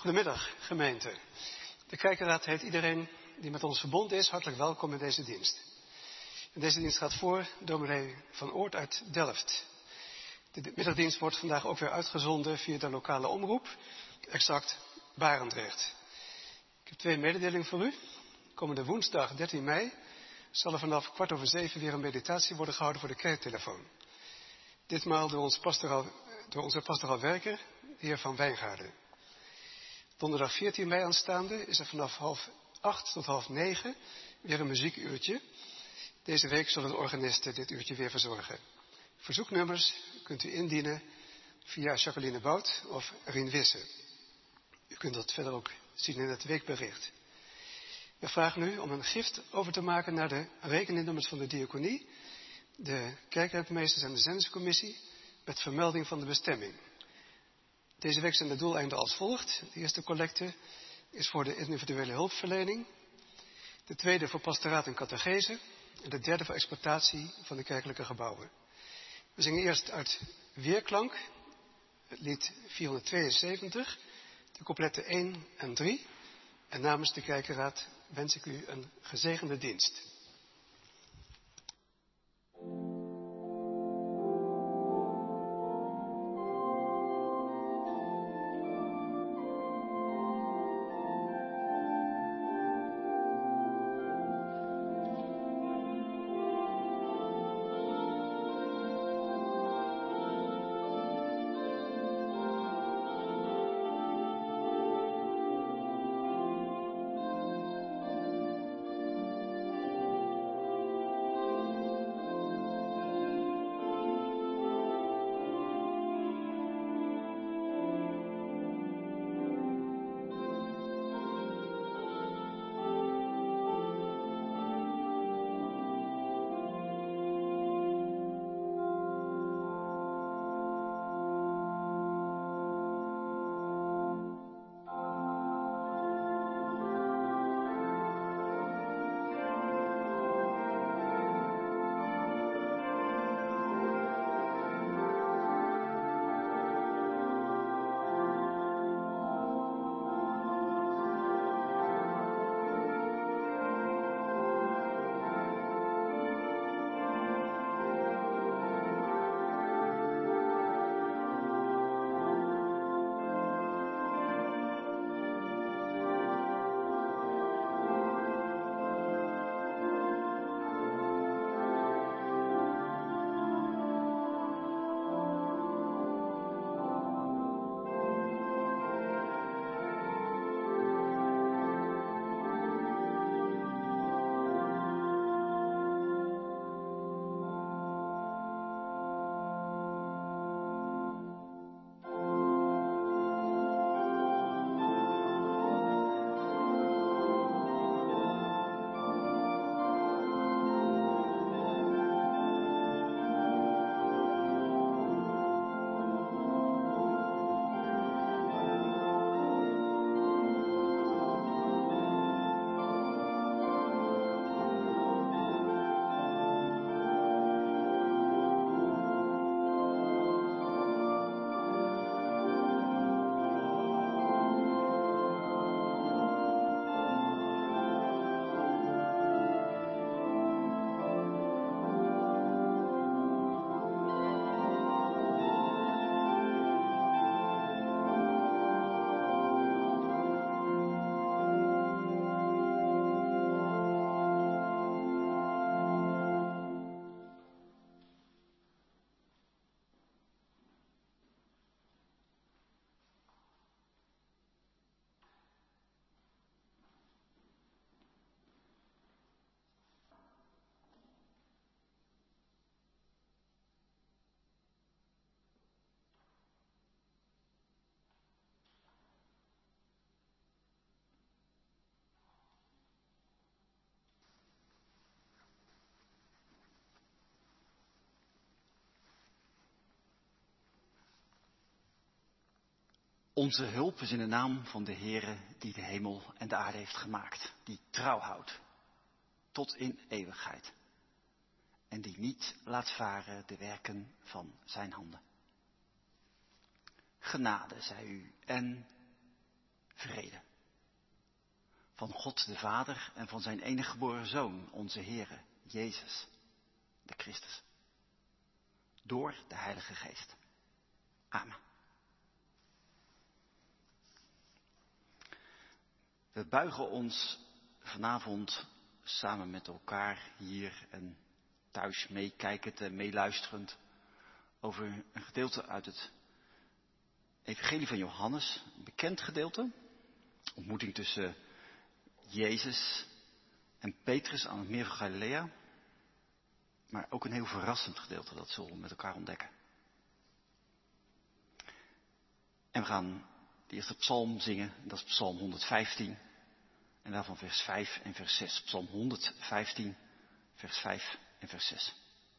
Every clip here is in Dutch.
Goedemiddag, gemeente. De Kerkenraad heet iedereen die met ons verbonden is hartelijk welkom in deze dienst. En deze dienst gaat voor dominee Van Oort uit Delft. De middagdienst wordt vandaag ook weer uitgezonden via de lokale omroep, exact Barendrecht. Ik heb 2 mededelingen voor u. Komende woensdag 13 mei zal er vanaf 6:15 weer een meditatie worden gehouden voor de kerktelefoon. Ditmaal door onze pastoraal werker, de heer Van Wijngaarden. Donderdag 14 mei aanstaande is er vanaf 7:30 tot 8:30 weer een muziekuurtje. Deze week zullen de organisten dit uurtje weer verzorgen. Verzoeknummers kunt u indienen via Jacqueline Bout of Rien Wisse. U kunt dat verder ook zien in het weekbericht. We vragen u om een gift over te maken naar de rekeningnummers van de diaconie, de kerkrentmeesters en de zendingscommissie met vermelding van de bestemming. Deze week zijn de doeleinden als volgt. De eerste collecte is voor de individuele hulpverlening. De tweede voor pastoraat en catechese. En de derde voor exploitatie van de kerkelijke gebouwen. We zingen eerst uit Weerklank, het lied 472, de coupletten 1 en 3. En namens de Kerkenraad wens ik u een gezegende dienst. Onze hulp is in de naam van de Heere die de hemel en de aarde heeft gemaakt. Die trouw houdt tot in eeuwigheid. En die niet laat varen de werken van zijn handen. Genade zij u en van God de Vader en van zijn enige geboren Zoon, onze Heere, Jezus, de Christus. Door de Heilige Geest. Amen. We buigen ons vanavond samen met elkaar hier en thuis meekijkend en meeluisterend over een gedeelte uit het Evangelie van Johannes, een bekend gedeelte. Ontmoeting tussen Jezus en Petrus aan het meer van Galilea. Maar ook een heel verrassend gedeelte, dat zullen we met elkaar ontdekken. En we gaan de eerste psalm zingen, dat is psalm 115. En daarvan vers 5 en vers 6. Psalm 115, vers 5 en vers 6.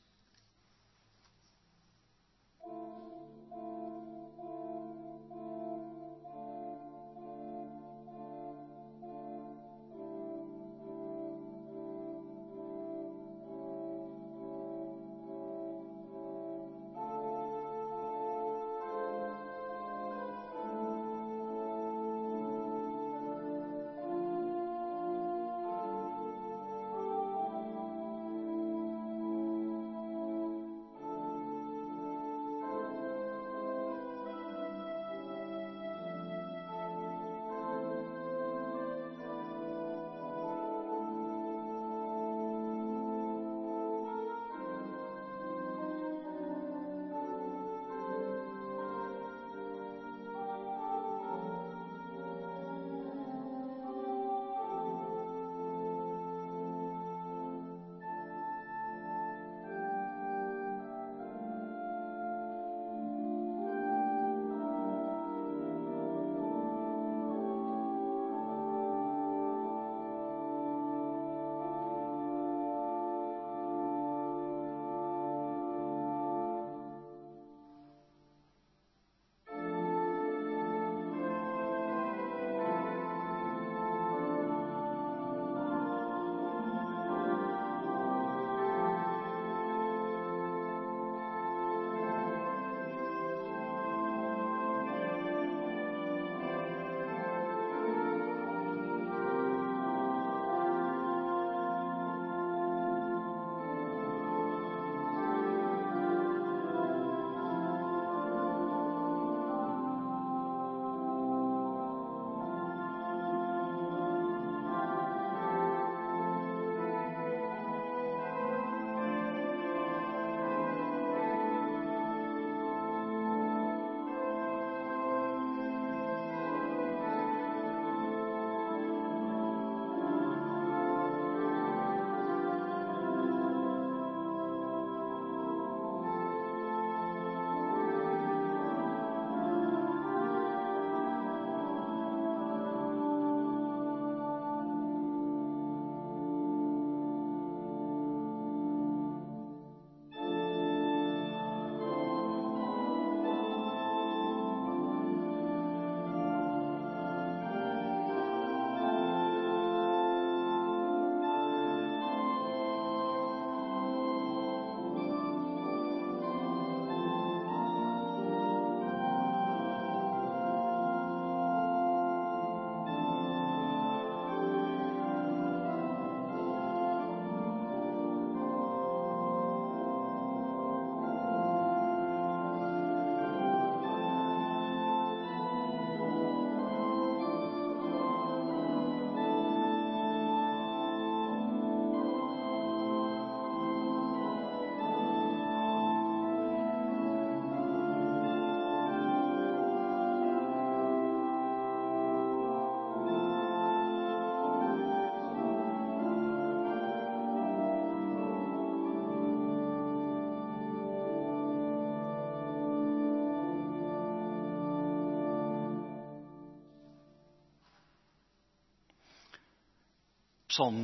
Psalm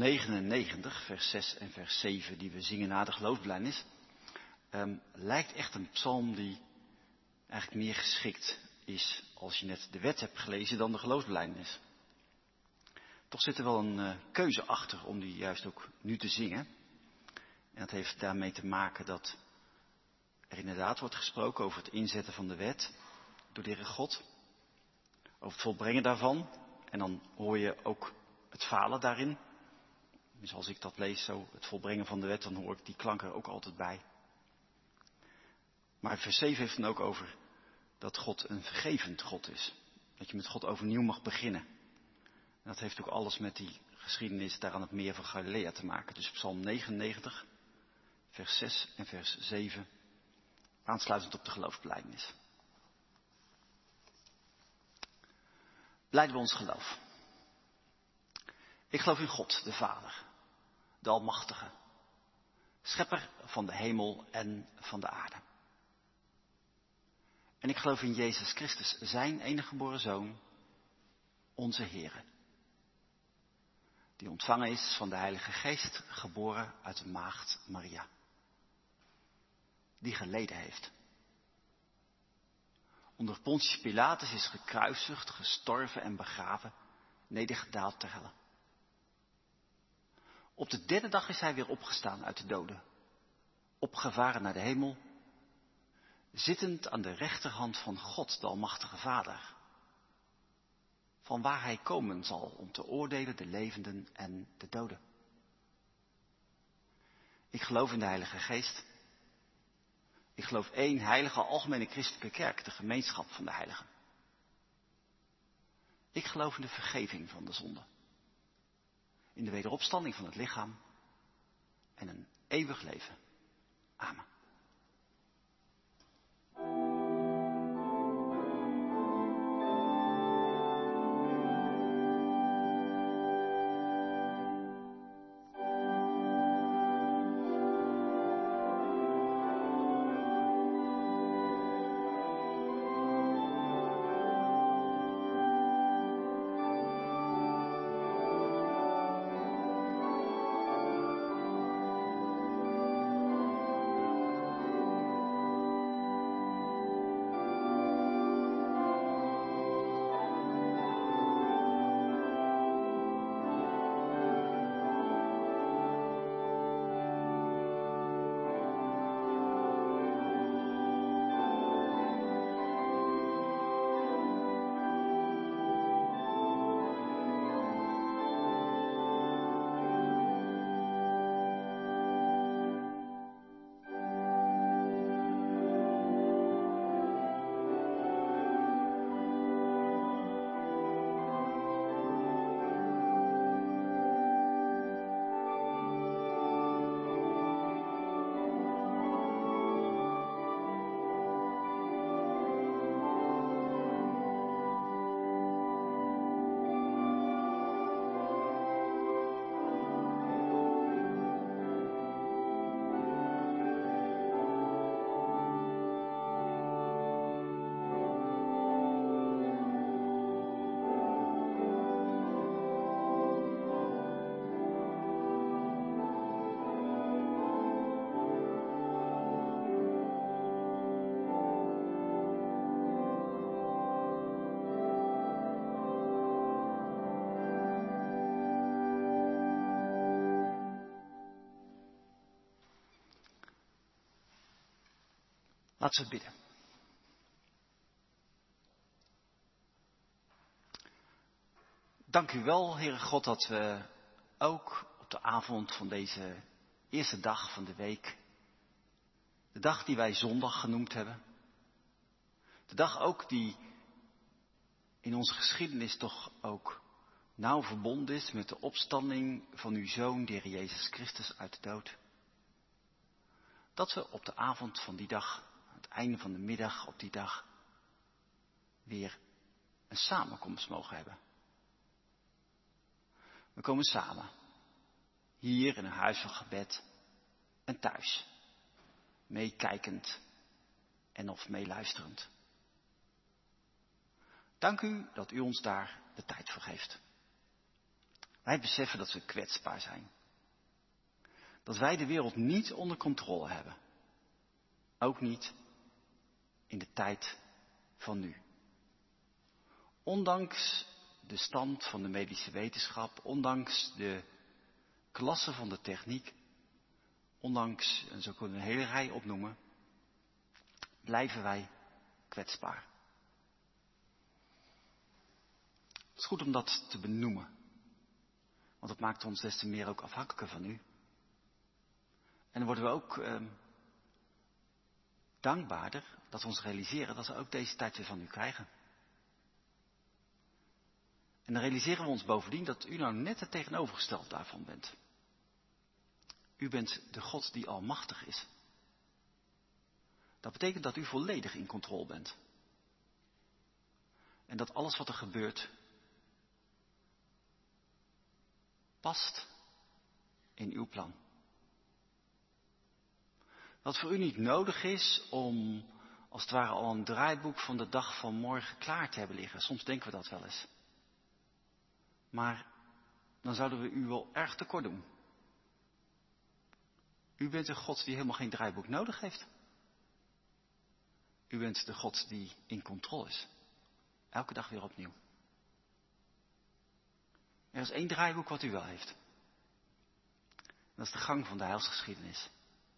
99, vers 6 en vers 7, die we zingen na de geloofsbelijdenis, lijkt echt een psalm die eigenlijk meer geschikt is als je net de wet hebt gelezen dan de geloofsbelijdenis. Toch zit er wel een keuze achter om die juist ook nu te zingen. En dat heeft daarmee te maken dat er inderdaad wordt gesproken over het inzetten van de wet door de Heere God. Over het volbrengen daarvan. En dan hoor je ook het falen daarin. Dus als ik dat lees, zo het volbrengen van de wet, dan hoor ik die klank er ook altijd bij. Maar vers 7 heeft het dan ook over dat God een vergevend God is. Dat je met God overnieuw mag beginnen. En dat heeft ook alles met die geschiedenis daar aan het meer van Galilea te maken. Dus Psalm 99, vers 6 en vers 7, aansluitend op de geloofsbelijdenis. Belijden we ons geloof. Ik geloof in God, de Vader, de Almachtige, schepper van de hemel en van de aarde. En ik geloof in Jezus Christus, zijn enige geboren Zoon, onze Heere, die ontvangen is van de Heilige Geest, geboren uit de maagd Maria, die geleden heeft. Onder Pontius Pilatus is gekruisigd, gestorven en begraven, nedergedaald ter helle. Op de derde dag is hij weer opgestaan uit de doden, opgevaren naar de hemel, zittend aan de rechterhand van God, de Almachtige Vader, van waar hij komen zal om te oordelen de levenden en de doden. Ik geloof in de Heilige Geest. Ik geloof één heilige algemene christelijke kerk, de gemeenschap van de heiligen. Ik geloof in de vergeving van de zonde, in de wederopstanding van het lichaam en een eeuwig leven. Amen. Laten we bidden. Dank u wel, Heere God, dat we ook op de avond van deze eerste dag van de week, de dag die wij zondag genoemd hebben, de dag ook die in onze geschiedenis toch ook nauw verbonden is met de opstanding van uw Zoon, de Heer Jezus Christus, uit de dood. Dat we op de avond van die dag, aan het einde van de middag op die dag, weer een samenkomst mogen hebben. We komen samen, hier in een huis van gebed en thuis, meekijkend en of meeluisterend. Dank u dat u ons daar de tijd voor geeft. Wij beseffen dat we kwetsbaar zijn. Dat wij de wereld niet onder controle hebben. Ook niet in de tijd van nu. Ondanks de stand van de medische wetenschap, ondanks de klasse van de techniek, ondanks, en zo kunnen we een hele rij opnoemen, blijven wij kwetsbaar. Het is goed om dat te benoemen. Want het maakt ons des te meer ook afhankelijker van u. En dan worden we ook dankbaarder dat we ons realiseren dat we ook deze tijd weer van u krijgen. En dan realiseren we ons bovendien dat u nou net het tegenovergestelde daarvan bent. U bent de God die almachtig is. Dat betekent dat u volledig in controle bent. En dat alles wat er gebeurt past in uw plan. Dat voor u niet nodig is om als het ware al een draaiboek van de dag van morgen klaar te hebben liggen. Soms denken we dat wel eens. Maar dan zouden we u wel erg tekort doen. U bent een God die helemaal geen draaiboek nodig heeft. U bent de God die in controle is. Elke dag weer opnieuw. Er is één draaiboek wat u wel heeft. Dat is de gang van de heilsgeschiedenis.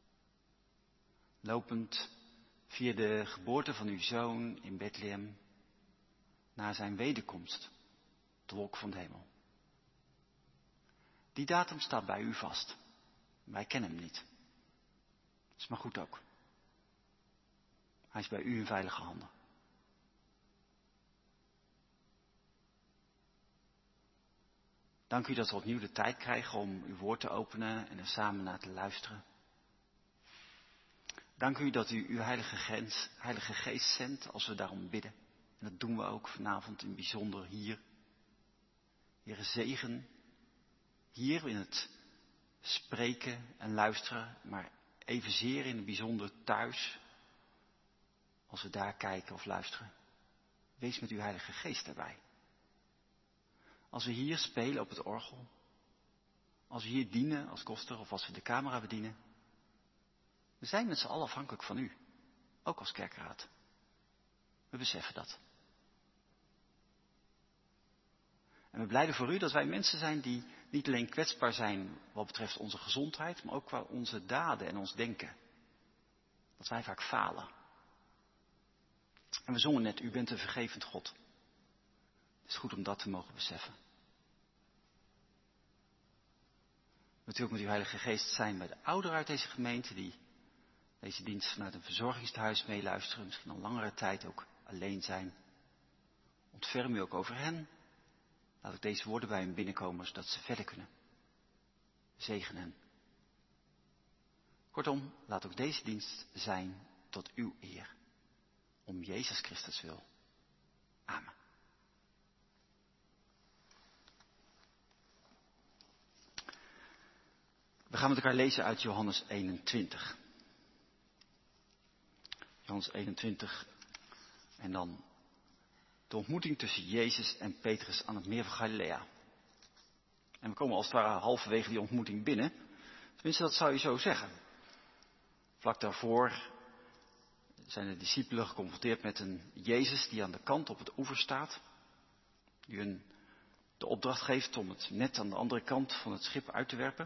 Lopend via de geboorte van uw zoon in Bethlehem naar zijn wederkomst, de wolk van de hemel. Die datum staat bij u vast. Wij kennen hem niet. Dat is maar goed ook. Hij is bij u in veilige handen. Dank u dat we opnieuw de tijd krijgen om uw woord te openen en er samen naar te luisteren. Dank u dat u uw heilige geest zendt als we daarom bidden. En dat doen we ook vanavond in bijzonder hier. Heere, zegen hier in het spreken en luisteren, maar evenzeer in het bijzonder thuis, als we daar kijken of luisteren. Wees met uw heilige geest erbij. Als we hier spelen op het orgel, als we hier dienen als koster of als we de camera bedienen, we zijn met z'n allen afhankelijk van u, ook als kerkraad. We beseffen dat. En we blijden voor u dat wij mensen zijn die niet alleen kwetsbaar zijn wat betreft onze gezondheid, maar ook qua onze daden en ons denken. Dat wij vaak falen. En we zongen net, u bent een vergevend God. Het is goed om dat te mogen beseffen. Wilt u ook met uw Heilige Geest zijn bij de ouderen uit deze gemeente die deze dienst vanuit een verzorgingstehuis meeluisteren, misschien al langere tijd ook alleen zijn. Ontferm u ook over hen. Laat ook deze woorden bij hen binnenkomen, zodat ze verder kunnen. Zegen hen. Kortom, laat ook deze dienst zijn tot uw eer. Om Jezus Christus wil. Amen. We gaan met elkaar lezen uit Johannes 21. Johannes 21 en dan de ontmoeting tussen Jezus en Petrus aan het meer van Galilea. En we komen als het ware halverwege die ontmoeting binnen. Tenminste, dat zou je zo zeggen. Vlak daarvoor zijn de discipelen geconfronteerd met een Jezus die aan de kant op het oever staat. Die hun de opdracht geeft om het net aan de andere kant van het schip uit te werpen.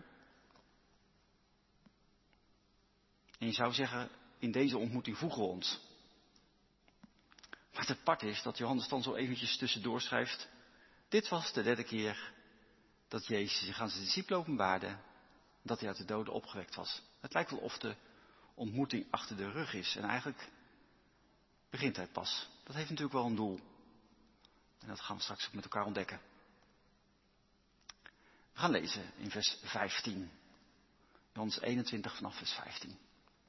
En je zou zeggen, in deze ontmoeting voegen we ons. Maar het apart is dat Johannes dan zo eventjes tussendoor schrijft. Dit was de derde keer dat Jezus zich aan zijn discipelen openbaarde. Dat hij uit de doden opgewekt was. Het lijkt wel of de ontmoeting achter de rug is. En eigenlijk begint hij pas. Dat heeft natuurlijk wel een doel. En dat gaan we straks ook met elkaar ontdekken. We gaan lezen in vers 15. Johannes 21 vanaf vers 15.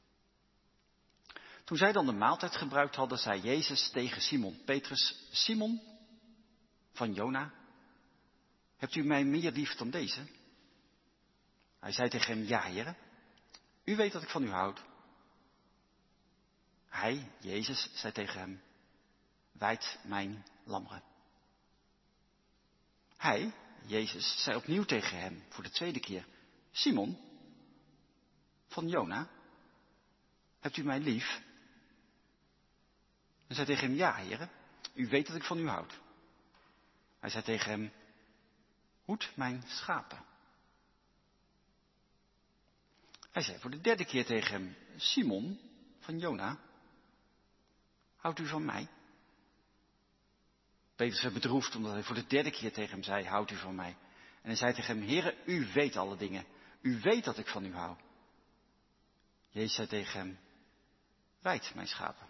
Toen zij dan de maaltijd gebruikt hadden, zei Jezus tegen Simon Petrus: Simon, van Jona, hebt u mij meer lief dan deze? Hij zei tegen hem: Ja, Heere, u weet dat ik van u houd. Hij, Jezus, zei tegen hem: Wijd mijn lammeren. Hij, Jezus, zei opnieuw tegen hem voor de tweede keer: Simon, van Jona, hebt u mij lief? Hij zei tegen hem: Ja, Heere, u weet dat ik van u houd. Hij zei tegen hem: Hoed mijn schapen. Hij zei voor de derde keer tegen hem: Simon, van Jona, houdt u van mij? Petrus werd bedroefd omdat hij voor de derde keer tegen hem zei: Houdt u van mij? En hij zei tegen hem, Heere, u weet alle dingen. U weet dat ik van u hou. Jezus zei tegen hem, weid mijn schapen.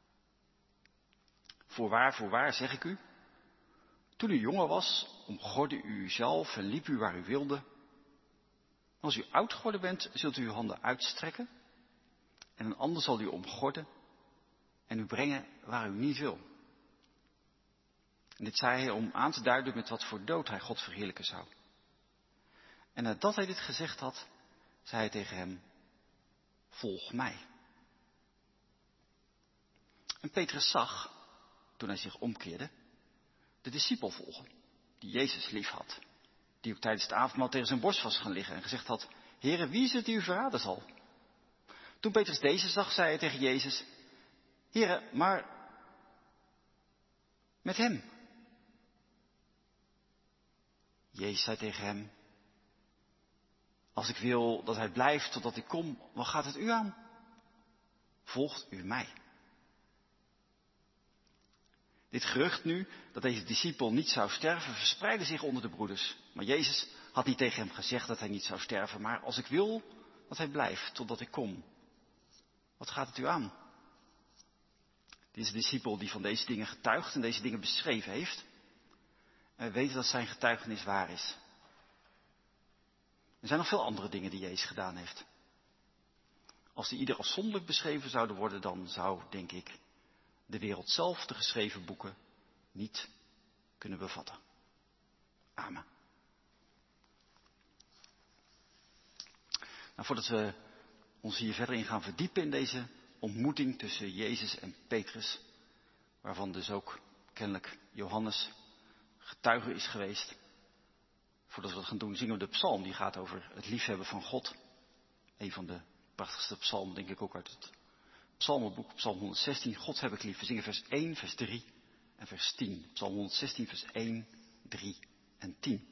Voorwaar, zeg ik u. Toen u jonger was, omgordde u uzelf en liep u waar u wilde. Als u oud geworden bent, zult u uw handen uitstrekken. En een ander zal u omgorden en u brengen waar u niet wil. En dit zei hij om aan te duiden met wat voor dood hij God verheerlijken zou. En nadat hij dit gezegd had, zei hij tegen hem, volg mij. En Petrus zag, toen hij zich omkeerde, de discipel volgen, die Jezus lief had. Die ook tijdens het avondmaal tegen zijn borst was gaan liggen en gezegd had, Heere, wie is het die u verraden zal? Toen Petrus deze zag, zei hij tegen Jezus, Heere, maar met hem. Jezus zei tegen hem, als ik wil dat hij blijft totdat ik kom, wat gaat het u aan? Volgt u mij. Dit gerucht nu, dat deze discipel niet zou sterven, verspreidde zich onder de broeders. Maar Jezus had niet tegen hem gezegd dat hij niet zou sterven, maar als ik wil dat hij blijft totdat ik kom, wat gaat het u aan? Dit is een discipel die van deze dingen getuigt en deze dingen beschreven heeft. En we weten dat zijn getuigenis waar is. Er zijn nog veel andere dingen die Jezus gedaan heeft. Als die ieder afzonderlijk beschreven zouden worden, dan zou, denk ik, de wereld zelf de geschreven boeken niet kunnen bevatten. Amen. Nou, voordat we ons hier verder in gaan verdiepen in deze ontmoeting tussen Jezus en Petrus, waarvan dus ook kennelijk Johannes getuige is geweest. Voordat we dat gaan doen, zingen we de psalm die gaat over het liefhebben van God. Een van de prachtigste psalmen, denk ik ook uit het psalmenboek, psalm 116. God heb ik lief. We zingen vers 1, vers 3 en vers 10. Psalm 116, vers 1, 3 en 10.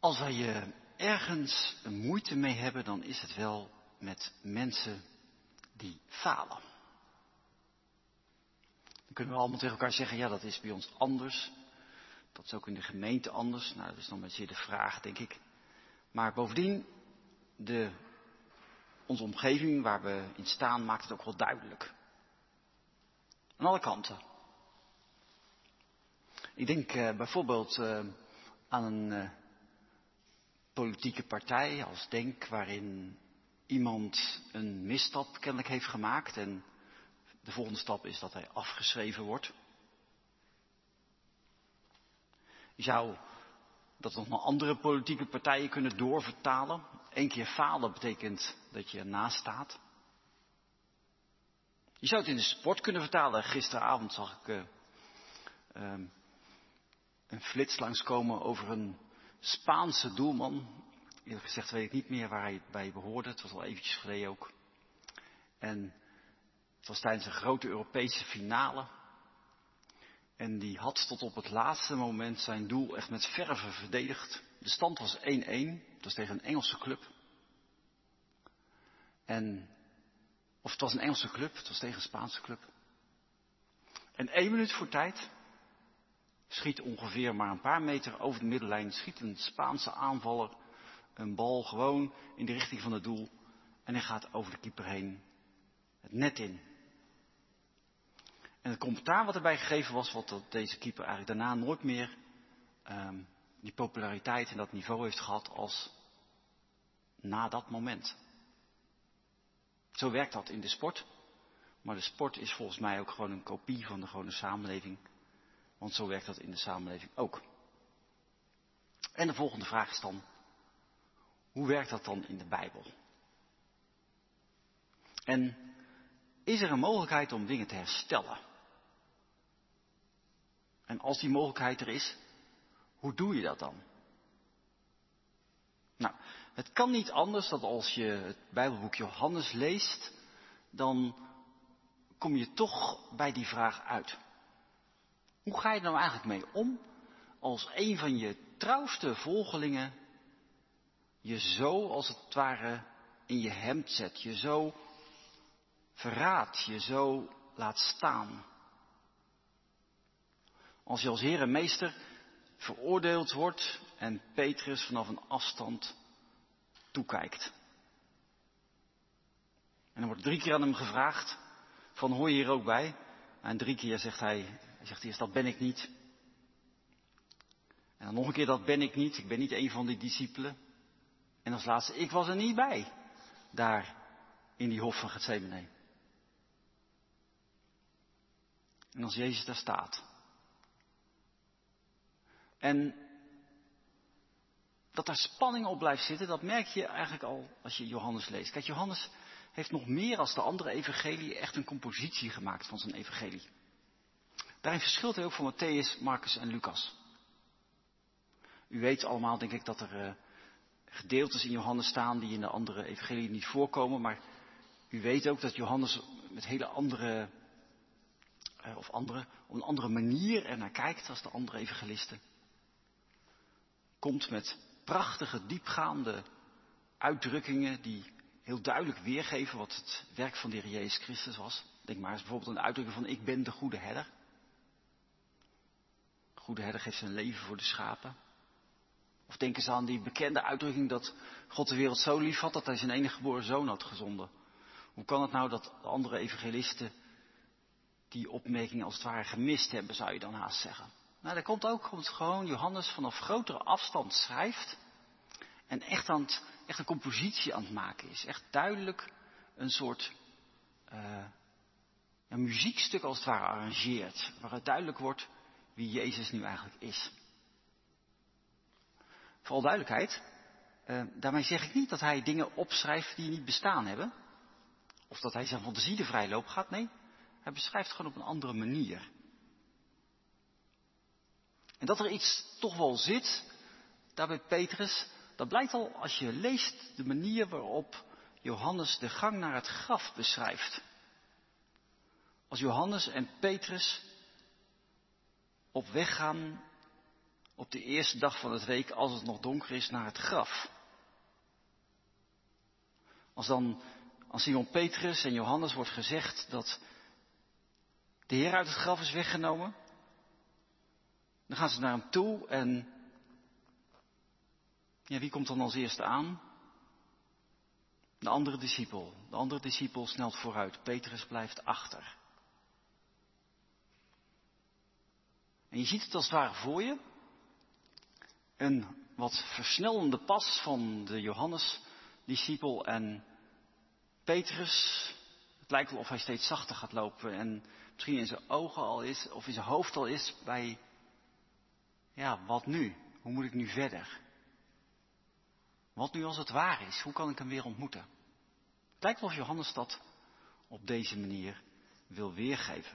Als wij ergens een moeite mee hebben, dan is het wel met mensen die falen. Dan kunnen we allemaal tegen elkaar zeggen, ja, dat is bij ons anders. Dat is ook in de gemeente anders. Nou, dat is dan met zeer de vraag, denk ik. Maar bovendien, onze omgeving waar we in staan, maakt het ook wel duidelijk. Aan alle kanten. Ik denk bijvoorbeeld aan een politieke partij als Denk, waarin iemand een misstap kennelijk heeft gemaakt en de volgende stap is dat hij afgeschreven wordt. Je zou dat nog naar andere politieke partijen kunnen doorvertalen. 1 keer falen betekent dat je ernaast staat. Je zou het in de sport kunnen vertalen. Gisteravond zag ik een flits langskomen over een Spaanse doelman. Eerlijk gezegd weet ik niet meer waar hij bij behoorde. Het was al eventjes geleden ook. En het was tijdens een grote Europese finale. En die had tot op het laatste moment zijn doel echt met verve verdedigd. De stand was 1-1. Het was tegen een Engelse club. Of het was een Engelse club, het was tegen een Spaanse club. En 1 minuut voor tijd schiet ongeveer maar een paar meter over de middenlijn, schiet een Spaanse aanvaller een bal gewoon in de richting van het doel. En hij gaat over de keeper heen het net in. En het commentaar wat erbij gegeven was, wat dat deze keeper eigenlijk daarna nooit meer die populariteit en dat niveau heeft gehad als na dat moment. Zo werkt dat in de sport. Maar de sport is volgens mij ook gewoon een kopie van de gewone samenleving. Want zo werkt dat in de samenleving ook. En de volgende vraag is dan, hoe werkt dat dan in de Bijbel? En is er een mogelijkheid om dingen te herstellen? En als die mogelijkheid er is, hoe doe je dat dan? Nou, het kan niet anders dan als je het Bijbelboek Johannes leest, dan kom je toch bij die vraag uit. Hoe ga je er nou eigenlijk mee om als een van je trouwste volgelingen je zo als het ware in je hemd zet, je zo verraadt, je zo laat staan? Als je als Heer en Meester veroordeeld wordt en Petrus vanaf een afstand toekijkt. En dan wordt 3 keer aan hem gevraagd van hoor je hier ook bij? En 3 keer zegt hij zegt eerst dat ben ik niet. En dan nog een keer dat ben ik niet. Ik ben niet een van die discipelen. En als laatste, ik was er niet bij. Daar in die hof van Getsemane. En als Jezus daar staat. En dat daar spanning op blijft zitten, dat merk je eigenlijk al als je Johannes leest. Kijk, Johannes heeft nog meer als de andere evangelie echt een compositie gemaakt van zijn evangelie. Daarin verschilt hij ook van Mattheüs, Marcus en Lucas. U weet allemaal, denk ik, dat er gedeeltes in Johannes staan die in de andere evangelie niet voorkomen. Maar u weet ook dat Johannes met hele andere, op een andere manier ernaar kijkt als de andere evangelisten. Komt met prachtige, diepgaande uitdrukkingen die heel duidelijk weergeven wat het werk van de Heer Jezus Christus was. Denk maar eens bijvoorbeeld aan de uitdrukking van ik ben de goede herder. De goede herder geeft zijn leven voor de schapen. Of denk eens aan die bekende uitdrukking dat God de wereld zo lief had dat hij zijn enige geboren zoon had gezonden. Hoe kan het nou dat de andere evangelisten die opmerking als het ware gemist hebben, zou je dan haast zeggen. Nou, dat komt ook omdat gewoon Johannes vanaf grotere afstand schrijft en echt een compositie aan het maken is. Echt duidelijk een soort een muziekstuk als het ware arrangeert, waaruit duidelijk wordt wie Jezus nu eigenlijk is. Voor alle duidelijkheid, daarmee zeg ik niet dat hij dingen opschrijft die niet bestaan hebben. Of dat hij zijn fantasie de vrije loop gaat. Nee, hij beschrijft gewoon op een andere manier. En dat er iets toch wel zit, daar bij Petrus, dat blijkt al als je leest de manier waarop Johannes de gang naar het graf beschrijft. Als Johannes en Petrus op weg gaan op de eerste dag van het week, als het nog donker is, naar het graf. Als dan aan Simon Petrus en Johannes wordt gezegd dat de Heer uit het graf is weggenomen, dan gaan ze naar hem toe en ja, wie komt dan als eerste aan? De andere discipel. De andere discipel snelt vooruit. Petrus blijft achter. En je ziet het als het ware voor je. Een wat versnellende pas van de Johannes-discipel en Petrus. Het lijkt wel of hij steeds zachter gaat lopen en misschien in zijn ogen al is, of in zijn hoofd al is bij, ja, wat nu? Hoe moet ik nu verder? Wat nu als het waar is? Hoe kan ik hem weer ontmoeten? Het lijkt wel of Johannes dat op deze manier wil weergeven.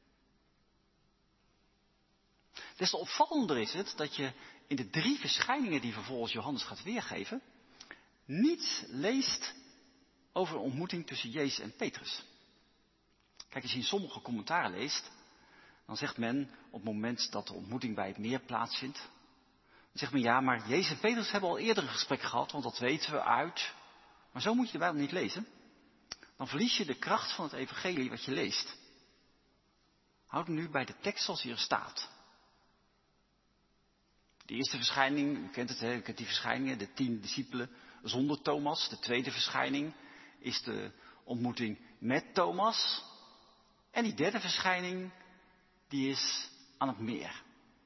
Des te opvallender is het dat je in de 3 verschijningen die vervolgens Johannes gaat weergeven, niets leest over een ontmoeting tussen Jezus en Petrus. Kijk, als je in sommige commentaren leest, dan zegt men op het moment dat de ontmoeting bij het meer plaatsvindt, dan zegt men ja, maar Jezus en Petrus hebben al eerder een gesprek gehad, want dat weten we uit. Maar zo moet je de Bijbel niet lezen. Dan verlies je de kracht van het evangelie wat je leest. Houd nu bij de tekst zoals hier staat. De eerste verschijning, u kent het, u kent die verschijningen, de 10 discipelen zonder Thomas. De tweede verschijning is de ontmoeting met Thomas. En die derde verschijning, die is aan het meer.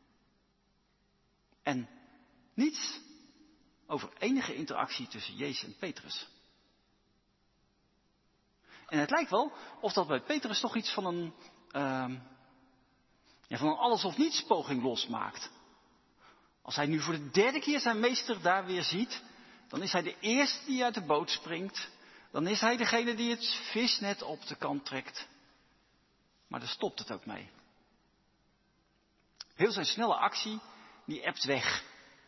En niets over enige interactie tussen Jezus en Petrus. En het lijkt wel of dat bij Petrus toch iets van een alles of niets poging losmaakt. Als hij nu voor de 3e keer zijn meester daar weer ziet, dan is hij de eerste die uit de boot springt. Dan is hij degene die het visnet op de kant trekt. Maar daar stopt het ook mee. Heel zijn snelle actie, die ebt weg.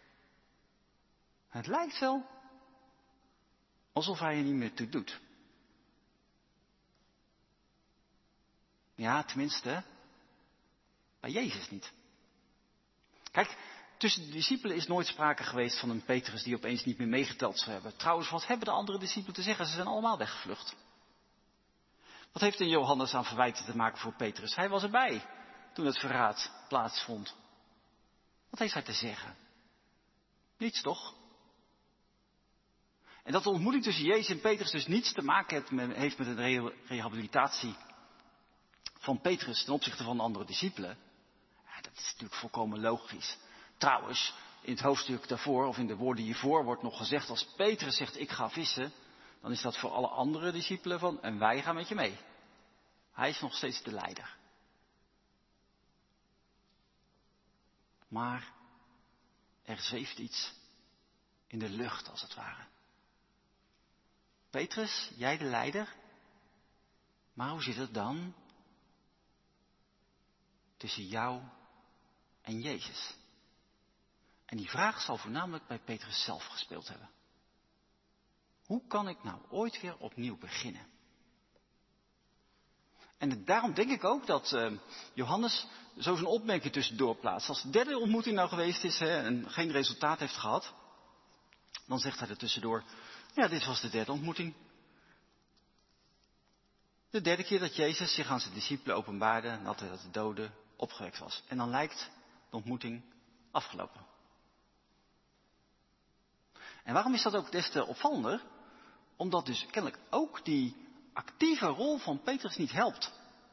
Het lijkt wel alsof hij er niet meer toe doet. Ja, tenminste, bij Jezus niet. Kijk, tussen de discipelen is nooit sprake geweest van een Petrus die opeens niet meer meegeteld zou hebben. Trouwens, wat hebben de andere discipelen te zeggen? Ze zijn allemaal weggevlucht. Wat heeft een Johannes aan verwijten te maken voor Petrus? Hij was erbij toen het verraad plaatsvond. Wat heeft hij te zeggen? Niets toch? En dat de ontmoeting tussen Jezus en Petrus dus niets te maken heeft met een rehabilitatie van Petrus ten opzichte van de andere discipelen. Ja, dat is natuurlijk volkomen logisch. Trouwens, in het hoofdstuk daarvoor, of in de woorden hiervoor, wordt nog gezegd, als Petrus zegt ik ga vissen, dan is dat voor alle andere discipelen van, en wij gaan met je mee. Hij is nog steeds de leider. Maar er zweeft iets in de lucht, als het ware. Petrus, jij de leider, maar hoe zit het dan tussen jou en Jezus? En die vraag zal voornamelijk bij Petrus zelf gespeeld hebben. Hoe kan ik nou ooit weer opnieuw beginnen? En daarom denk ik ook dat Johannes zo zijn opmerking tussendoor plaatst. Als de 3e ontmoeting nou geweest is en geen resultaat heeft gehad, dan zegt hij er tussendoor, ja, dit was de 3e ontmoeting. De 3e keer dat Jezus zich aan zijn discipelen openbaarde nadat hij uit de doden opgewekt was. En dan lijkt de ontmoeting afgelopen. En waarom is dat ook des te opvallender? Omdat dus kennelijk ook die actieve rol van Petrus niet helpt.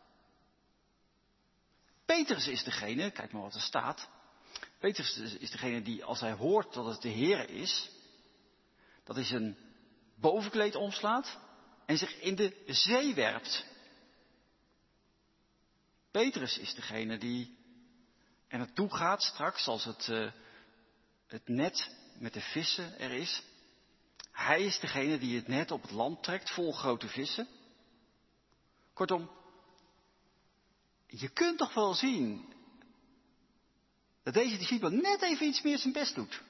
Petrus is degene, kijk maar wat er staat. Petrus is degene die als hij hoort dat het de Heer is, dat hij zijn bovenkleed omslaat en zich in de zee werpt. Petrus is degene die er naartoe gaat straks als het net met de vissen er is. Hij is degene die het net op het land trekt vol grote vissen. Kortom, je kunt toch wel zien dat deze discipel net even iets meer zijn best doet.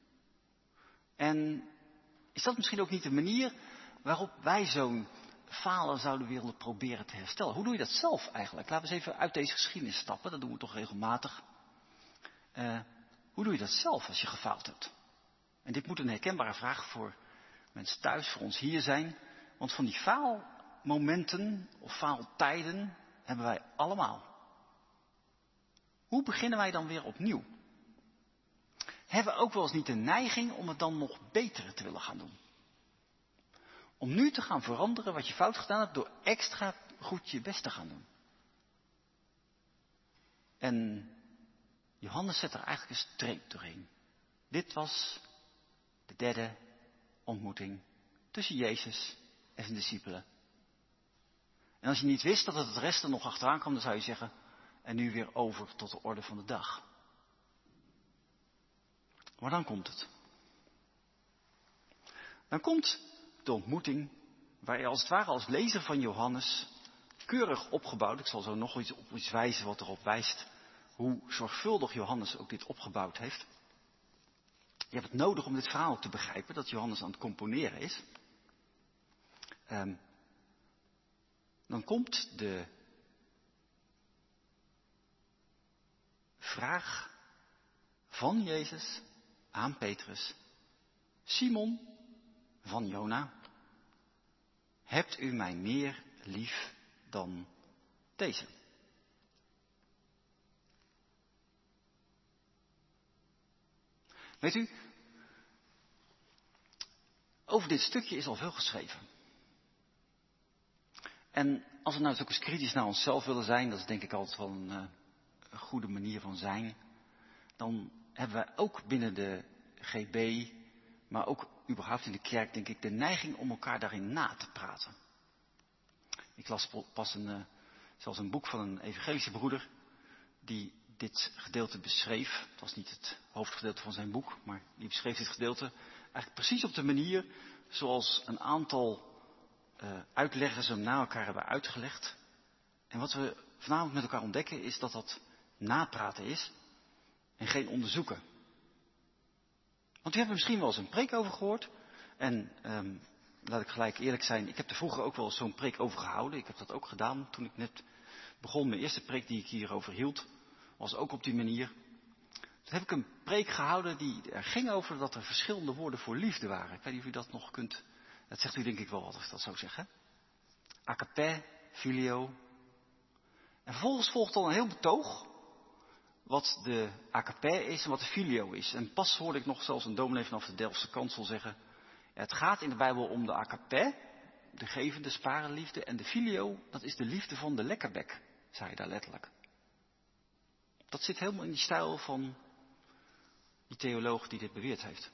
En is dat misschien ook niet de manier waarop wij zo'n falen zouden willen proberen te herstellen? Hoe doe je dat zelf eigenlijk? Laten we eens even uit deze geschiedenis stappen. Dat doen we toch regelmatig. Hoe Hoe doe je dat zelf als je gefaald hebt? En dit moet een herkenbare vraag voor mensen thuis, voor ons hier zijn. Want van die faalmomenten of faaltijden hebben wij allemaal. Hoe beginnen wij dan weer opnieuw? Hebben we ook wel eens niet de neiging om het dan nog beter te willen gaan doen? Om nu te gaan veranderen wat je fout gedaan hebt door extra goed je best te gaan doen. En Johannes zet er eigenlijk een streep doorheen. Dit was de derde ontmoeting tussen Jezus en zijn discipelen. En als je niet wist dat het rest er nog achteraan kwam, dan zou je zeggen, en nu weer over tot de orde van de dag. Maar dan komt het. Dan komt de ontmoeting waar je als het ware als lezer van Johannes keurig opgebouwd, ik zal zo nog op iets wijzen wat erop wijst hoe zorgvuldig Johannes ook dit opgebouwd heeft. Je hebt het nodig om dit verhaal ook te begrijpen, dat Johannes aan het componeren is. Dan komt de vraag van Jezus aan Petrus: Simon van Jona, hebt u mij meer lief dan deze? Weet u, over dit stukje is al veel geschreven. En als we nou eens ook eens kritisch naar onszelf willen zijn, dat is denk ik altijd wel een goede manier van zijn, dan hebben wij ook binnen de GB, maar ook überhaupt in de kerk, denk ik, de neiging om elkaar daarin na te praten. Ik las pas zelfs een boek van een evangelische broeder die dit gedeelte beschreef. Het was niet het hoofdgedeelte van zijn boek, maar die beschreef dit gedeelte eigenlijk precies op de manier zoals een aantal uitleggers hem na elkaar hebben uitgelegd. En wat we vanavond met elkaar ontdekken is dat dat napraten is en geen onderzoeken. Want u hebt er misschien wel eens een preek over gehoord. En laat ik gelijk eerlijk zijn, ik heb er vroeger ook wel eens zo'n preek over gehouden. Ik heb dat ook gedaan toen ik net begon. Mijn eerste preek die ik hierover hield, was ook op die manier. Toen heb ik een preek gehouden die er ging over dat er verschillende woorden voor liefde waren. Ik weet niet of u dat nog kunt. Dat zegt u denk ik wel als ik dat zo zeg, hè? Agape, filio. En vervolgens volgt dan een heel betoog wat de agape is en wat de filio is. En pas hoorde ik nog zelfs een dominee vanaf de Delftse kansel zeggen, ja, het gaat in de Bijbel om de agape, de gevende, sparenliefde, en de filio, dat is de liefde van de lekkerbek, zei hij daar letterlijk. Dat zit helemaal in die stijl van die theoloog die dit beweerd heeft.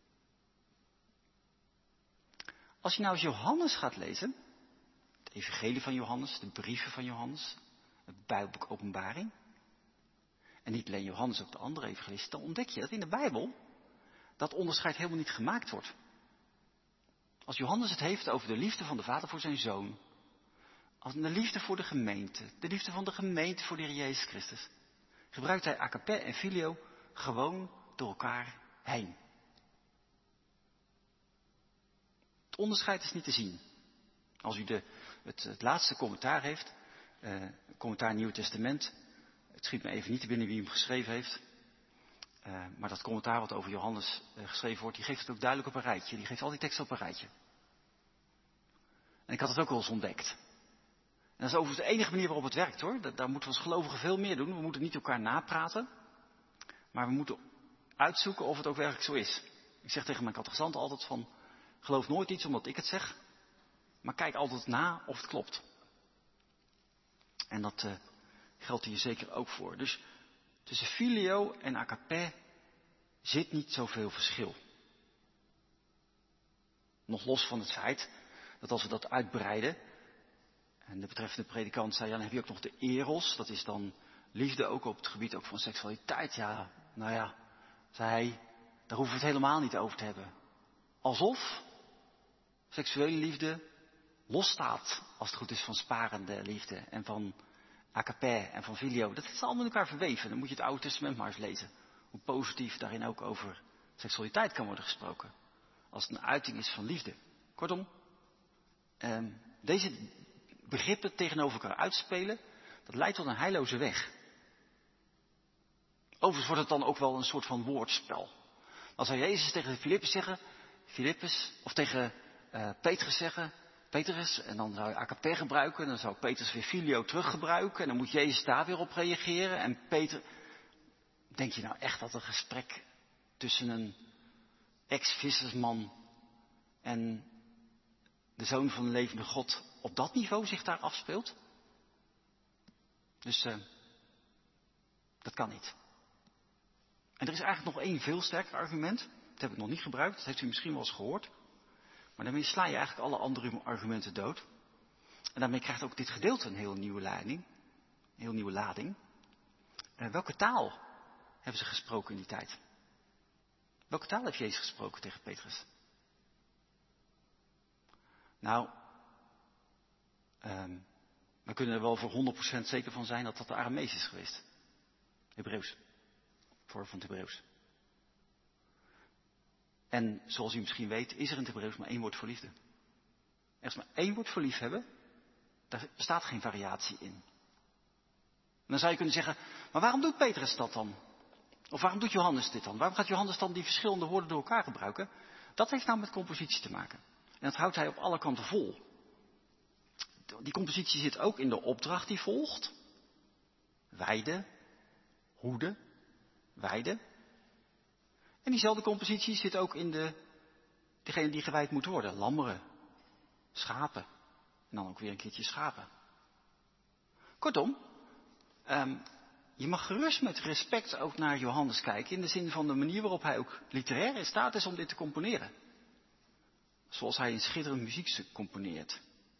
Als je nou eens Johannes gaat lezen, het evangelie van Johannes, de brieven van Johannes, het Bijbelboek Openbaring, en niet alleen Johannes, ook de andere evangelisten, dan ontdek je dat in de Bijbel dat onderscheid helemaal niet gemaakt wordt. Als Johannes het heeft over de liefde van de Vader voor zijn Zoon, als de liefde voor de gemeente, de liefde van de gemeente voor de Heer Jezus Christus, gebruikt hij agape en filio gewoon door elkaar heen. Het onderscheid is niet te zien. Als u het laatste commentaar heeft, commentaar Nieuw Testament, het schiet me even niet te binnen wie hem geschreven heeft, maar dat commentaar wat over Johannes geschreven wordt, die geeft het ook duidelijk op een rijtje. Die geeft al die teksten op een rijtje. En ik had het ook wel eens ontdekt. En dat is overigens de enige manier waarop het werkt, hoor. Daar moeten we als gelovigen veel meer doen. We moeten niet elkaar napraten, maar we moeten uitzoeken of het ook werkelijk zo is. Ik zeg tegen mijn catechisant altijd van, geloof nooit iets omdat ik het zeg, maar kijk altijd na of het klopt. En dat geldt hier zeker ook voor. Dus tussen filio en agape zit niet zoveel verschil. Nog los van het feit dat als we dat uitbreiden, en de betreffende predikant zei, ja, dan heb je ook nog de eros, dat is dan liefde ook op het gebied ook van seksualiteit. Ja, nou ja, zei hij, daar hoeven we het helemaal niet over te hebben. Alsof seksuele liefde losstaat, als het goed is, van sparende liefde en van agape en van filio. Dat is allemaal met elkaar verweven. Dan moet je het Oude Testament maar eens lezen. Hoe positief daarin ook over seksualiteit kan worden gesproken. Als het een uiting is van liefde. Kortom, deze begrippen tegenover elkaar uitspelen, dat leidt tot een heilloze weg. Overigens wordt het dan ook wel een soort van woordspel. Dan zou Jezus tegen Filippus zeggen, of tegen Petrus zeggen, Petrus, en dan zou je agape gebruiken, en dan zou Petrus weer filio teruggebruiken, en dan moet Jezus daar weer op reageren. En Peter, denk je nou echt dat een gesprek tussen een ex-vissersman en de Zoon van de levende God op dat niveau zich daar afspeelt? Dus dat kan niet. En er is eigenlijk nog één veel sterker argument. Dat heb ik nog niet gebruikt, dat heeft u misschien wel eens gehoord. Maar daarmee sla je eigenlijk alle andere argumenten dood. En daarmee krijgt ook dit gedeelte een heel nieuwe lading. Welke taal hebben ze gesproken in die tijd? Welke taal heeft Jezus gesproken tegen Petrus? Nou, we kunnen er wel voor 100% zeker van zijn dat dat de Aramees is geweest. Hebreeuws. Vorm van het Hebreeuws. En zoals u misschien weet, is er in het Hebreeuws maar één woord voor liefde. Er is maar één woord voor liefhebben. Daar bestaat geen variatie in. En dan zou je kunnen zeggen, maar waarom doet Petrus dat dan? Of waarom doet Johannes dit dan? Waarom gaat Johannes dan die verschillende woorden door elkaar gebruiken? Dat heeft nou met compositie te maken. En dat houdt hij op alle kanten vol. Die compositie zit ook in de opdracht die volgt. Weiden, hoeden, weiden. En diezelfde compositie zit ook in degene die gewijd moet worden. Lammeren, schapen. En dan ook weer een keertje schapen. Kortom, je mag gerust met respect ook naar Johannes kijken. In de zin van de manier waarop hij ook literair in staat is om dit te componeren. Zoals hij een schitterend muziekstuk componeert.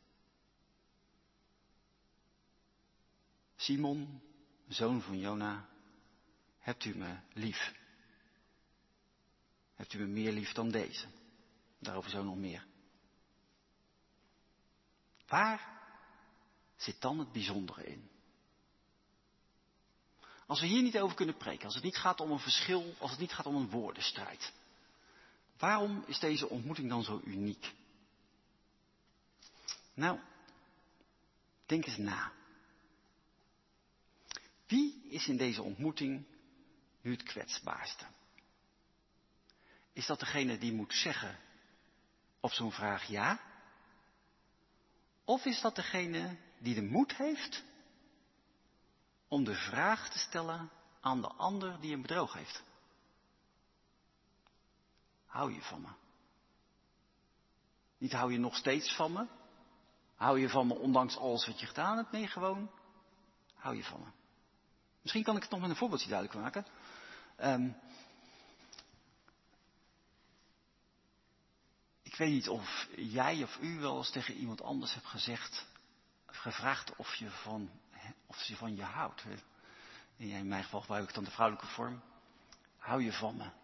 Simon, zoon van Jona, hebt u me lief? Hebt u me meer lief dan deze? Daarover zo nog meer. Waar zit dan het bijzondere in? Als we hier niet over kunnen preken, als het niet gaat om een verschil, als het niet gaat om een woordenstrijd. Waarom is deze ontmoeting dan zo uniek? Nou, denk eens na. Wie is in deze ontmoeting nu het kwetsbaarste? Is dat degene die moet zeggen op zo'n vraag ja? Of is dat degene die de moed heeft om de vraag te stellen aan de ander die hem bedrogen heeft? Hou je van me? Niet hou je nog steeds van me? Hou je van me ondanks alles wat je gedaan hebt? Nee, gewoon hou je van me. Misschien kan ik het nog met een voorbeeldje duidelijk maken. Ik weet niet of jij of u wel eens tegen iemand anders hebt gevraagd of ze van je houdt. In mijn geval gebruik ik dan de vrouwelijke vorm. Hou je van me?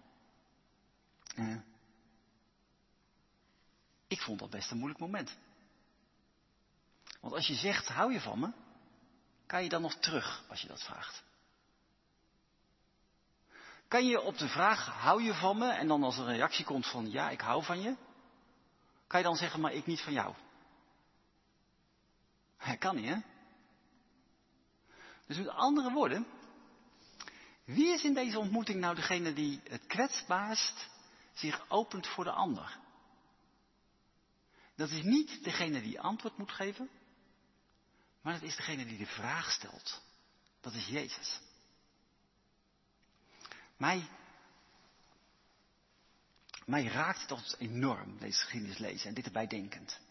Ik vond dat best een moeilijk moment. Want als je zegt, hou je van me? Kan je dan nog terug als je dat vraagt? Kan je op de vraag, hou je van me? En dan als er een reactie komt van, ja, ik hou van je. Kan je dan zeggen, maar ik niet van jou? Kan niet, hè? Dus met andere woorden, wie is in deze ontmoeting nou degene die het kwetsbaarst zich opent voor de ander? Dat is niet degene die antwoord moet geven, maar dat is degene die de vraag stelt. Dat is Jezus. Mij raakt het altijd enorm, deze geschiedenis lezen en dit erbij denkend.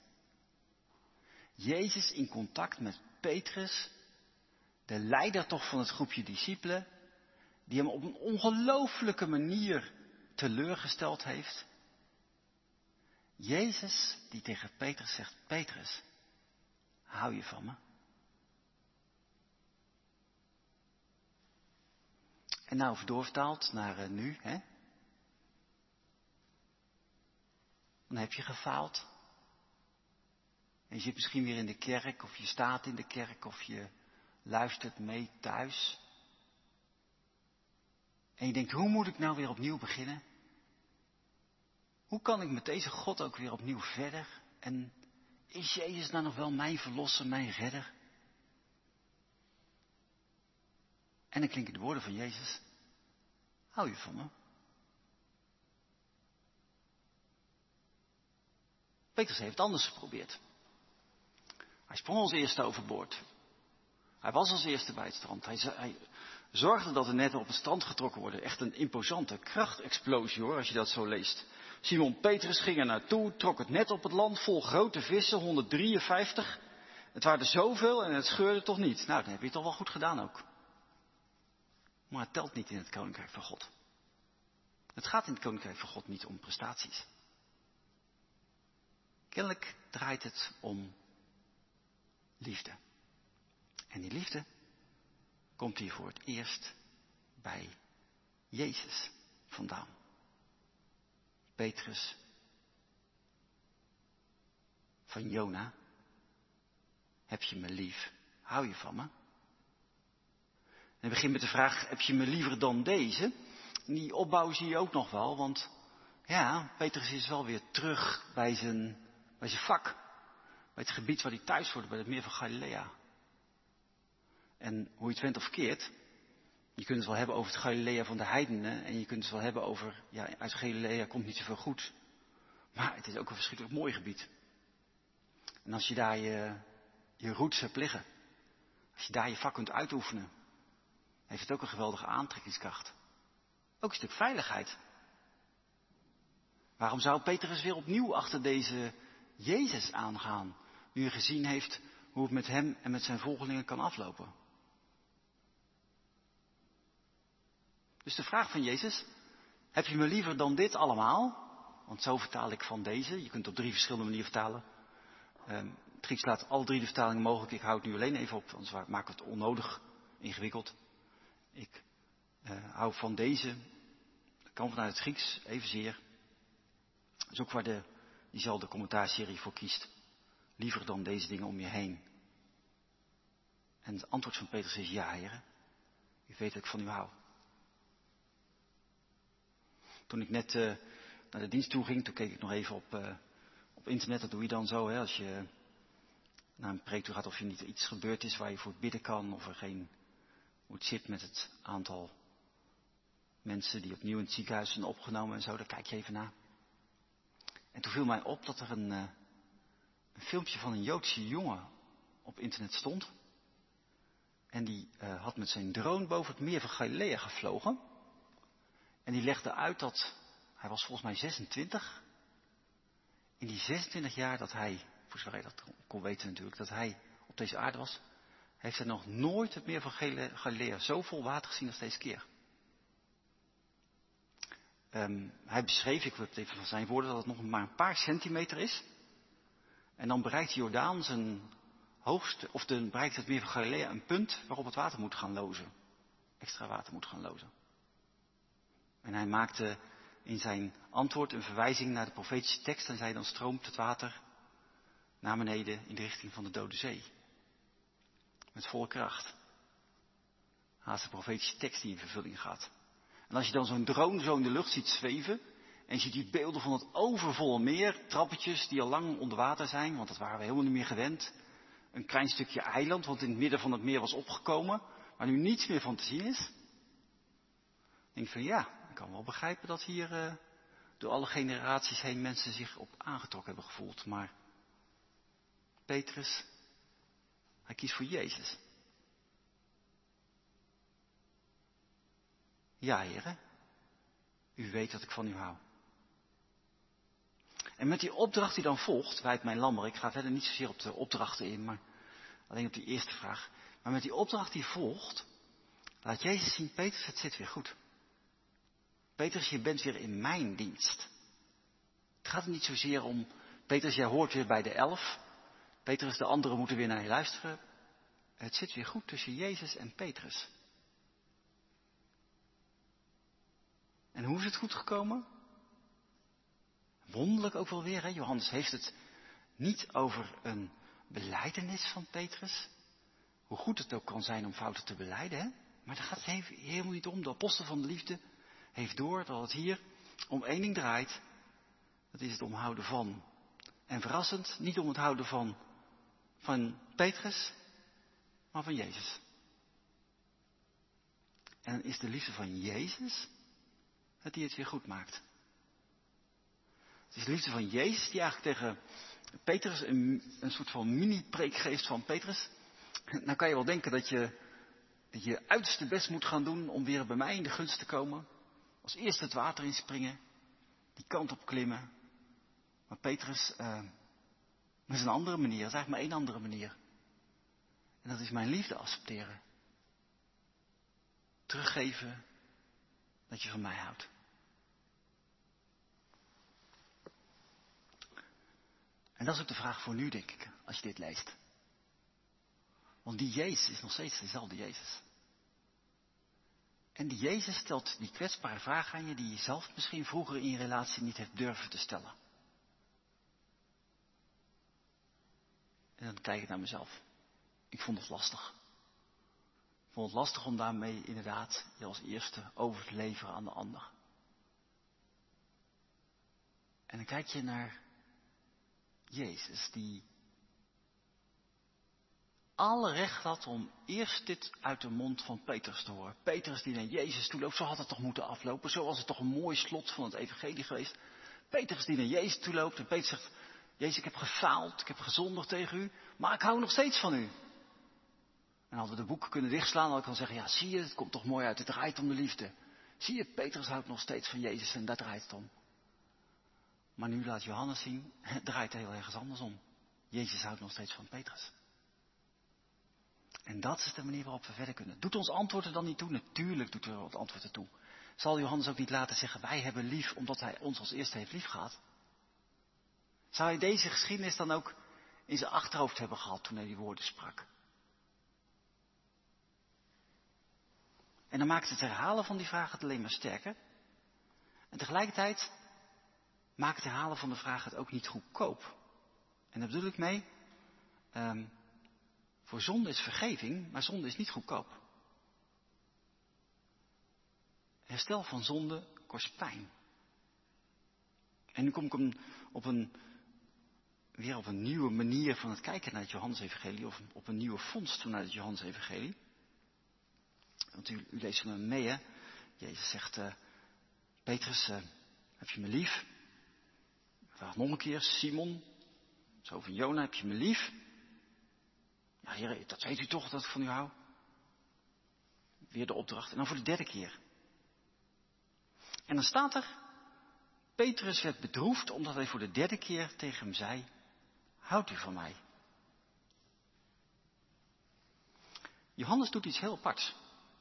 Jezus in contact met Petrus, de leider toch van het groepje discipelen, die hem op een ongelooflijke manier teleurgesteld heeft. Jezus die tegen Petrus zegt, Petrus, hou je van me? En nou doorvertaald naar nu, hè? Dan heb je gefaald. En je zit misschien weer in de kerk, of je staat in de kerk, of je luistert mee thuis. En je denkt, hoe moet ik nou weer opnieuw beginnen? Hoe kan ik met deze God ook weer opnieuw verder? En is Jezus nou nog wel mijn verlosser, mijn redder? En dan klinken de woorden van Jezus. hou je van me? Petrus heeft het anders geprobeerd. Hij sprong als eerste overboord. Hij was als eerste bij het strand. Hij zorgde dat er netten op het strand getrokken worden. Echt een imposante krachtexplosie hoor, als je dat zo leest. Simon Petrus ging er naartoe, trok het net op het land vol grote vissen, 153. Het waren er zoveel en het scheurde toch niet. Nou, dan heb je het toch wel goed gedaan ook. Maar het telt niet in het Koninkrijk van God. Het gaat in het Koninkrijk van God niet om prestaties. Kennelijk draait het om liefde. En die liefde komt hier voor het eerst bij Jezus vandaan. Petrus van Jona, heb je me lief? Hou je van me? En hij begint met de vraag, heb je me liever dan deze? En die opbouw zie je ook nog wel, want ja, Petrus is wel weer terug bij zijn vak. Bij het gebied waar hij thuis hoort, bij het meer van Galilea. En hoe je het went of keert, je kunt het wel hebben over het Galilea van de heidenen. En je kunt het wel hebben over, ja, uit Galilea komt niet zoveel goed. Maar het is ook een verschrikkelijk mooi gebied. En als je daar je roots hebt liggen, als je daar je vak kunt uitoefenen, heeft het ook een geweldige aantrekkingskracht. Ook een stuk veiligheid. Waarom zou Petrus weer opnieuw achter deze Jezus aangaan, nu hij gezien heeft hoe het met hem en met zijn volgelingen kan aflopen? Dus de vraag van Jezus, heb je me liever dan dit allemaal? Want zo vertaal ik van deze. Je kunt het op 3 verschillende manieren vertalen. Het Grieks laat alle 3 de vertalingen mogelijk. Ik hou het nu alleen even op, anders maken we het onnodig ingewikkeld. Ik hou van deze. Dat kan vanuit het Grieks, evenzeer. Dat is ook waar diezelfde commentaarserie voor kiest. Liever dan deze dingen om je heen. En het antwoord van Petrus is ja, heren. U weet dat ik van u hou. Toen ik net naar de dienst toe ging, toen keek ik nog even op internet. Dat doe je dan zo, hè, als je naar een preek toe gaat of er niet iets gebeurd is waar je voor bidden kan. Of hoe het zit met het aantal mensen die opnieuw in het ziekenhuis zijn opgenomen en zo. Daar kijk je even naar. En toen viel mij op dat er een filmpje van een Joodse jongen op internet stond. En die had met zijn drone boven het meer van Galilea gevlogen. En die legde uit dat, hij was volgens mij 26. In die 26 jaar dat hij, voor zover hij dat kon weten natuurlijk, dat hij op deze aarde was, heeft hij nog nooit het meer van Galilea zo vol water gezien als deze keer. Hij beschreef, ik wil het even van zijn woorden, dat het nog maar een paar centimeter is. En dan bereikt de Jordaan zijn hoogste, of dan bereikt het meer van Galilea een punt waarop het water moet gaan lozen. Extra water moet gaan lozen. En hij maakte in zijn antwoord een verwijzing naar de profetische tekst en zei dan stroomt het water naar beneden in de richting van de Dode Zee. Met volle kracht. Haast de profetische tekst die in vervulling gaat. En als je dan zo'n drone zo in de lucht ziet zweven en je ziet die beelden van het overvolle meer, trappetjes die al lang onder water zijn, want dat waren we helemaal niet meer gewend. Een klein stukje eiland, wat in het midden van het meer was opgekomen, waar nu niets meer van te zien is. Dan denk je van ja, ik kan wel begrijpen dat hier door alle generaties heen mensen zich op aangetrokken hebben gevoeld. Maar Petrus, hij kiest voor Jezus. Ja, heren, u weet dat ik van u hou. En met die opdracht die dan volgt, wijd mijn lammer, ik ga verder niet zozeer op de opdrachten in, maar alleen op die eerste vraag. Maar met die opdracht die volgt, laat Jezus zien, Petrus, het zit weer goed. Petrus, je bent weer in mijn dienst. Het gaat er niet zozeer om, Petrus, jij hoort weer bij de 11. Petrus, de anderen moeten weer naar je luisteren. Het zit weer goed tussen Jezus en Petrus. En hoe is het goed gekomen? Wonderlijk ook wel weer, hè? Johannes heeft het niet over een belijdenis van Petrus. Hoe goed het ook kan zijn om fouten te belijden, hè? Maar daar gaat het helemaal niet om. De apostel van de liefde heeft door dat het hier om één ding draait. Dat is het omhouden van. En verrassend, niet om het houden van Petrus, maar van Jezus. En dan is de liefde van Jezus dat hij het weer goed maakt. Het is de liefde van Jezus die eigenlijk tegen Petrus een soort van mini-preek geeft van Petrus. Nou kan je wel denken dat je uiterste best moet gaan doen om weer bij mij in de gunst te komen. Als eerste het water inspringen, die kant op klimmen. Maar Petrus, dat is een andere manier, dat is eigenlijk maar één andere manier. En dat is mijn liefde accepteren. Teruggeven dat je van mij houdt. En dat is ook de vraag voor nu, denk ik, als je dit leest. Want die Jezus is nog steeds dezelfde Jezus. En die Jezus stelt die kwetsbare vraag aan je die je zelf misschien vroeger in je relatie niet heeft durven te stellen. En dan kijk ik naar mezelf. Ik vond het lastig. Ik vond het lastig om daarmee inderdaad je als eerste over te leveren aan de ander. En dan kijk je naar Jezus die alle recht had om eerst dit uit de mond van Petrus te horen. Petrus die naar Jezus toe loopt, zo had het toch moeten aflopen. Zo was het toch een mooi slot van het evangelie geweest. Petrus die naar Jezus toe loopt en Petrus zegt, Jezus, ik heb gefaald, ik heb gezondigd tegen u, maar ik hou nog steeds van u. En hadden we de boeken kunnen dichtslaan, dan kan ik zeggen, ja zie je, het komt toch mooi uit, het draait om de liefde. Zie je, Petrus houdt nog steeds van Jezus en daar draait het om. Maar nu laat Johannes zien, het draait heel ergens anders om. Jezus houdt nog steeds van Petrus. En dat is de manier waarop we verder kunnen. Doet ons antwoord er dan niet toe? Natuurlijk doet er het antwoord er toe. Zal Johannes ook niet laten zeggen, wij hebben lief omdat hij ons als eerste heeft lief gehad? Zou hij deze geschiedenis dan ook in zijn achterhoofd hebben gehad toen hij die woorden sprak? En dan maakt het herhalen van die vraag het alleen maar sterker. En tegelijkertijd maakt het herhalen van de vraag het ook niet goedkoop. En daar bedoel ik mee, voor zonde is vergeving, maar zonde is niet goedkoop. Herstel van zonde kost pijn. En nu kom ik weer op een nieuwe manier van het kijken naar het Johannes-evangelie, of op een nieuwe vondst vanuit het Johannes-evangelie. Want u leest met me mee, hè. Jezus zegt, Petrus, heb je me lief? Vraag nog een keer, Simon, zo van Jona, heb je me lief? Ja, Heer, dat weet u toch, dat ik van u hou? Weer de opdracht. En dan voor de derde keer. En dan staat er, Petrus werd bedroefd omdat hij voor de derde keer tegen hem zei, houdt u van mij? Johannes doet iets heel aparts.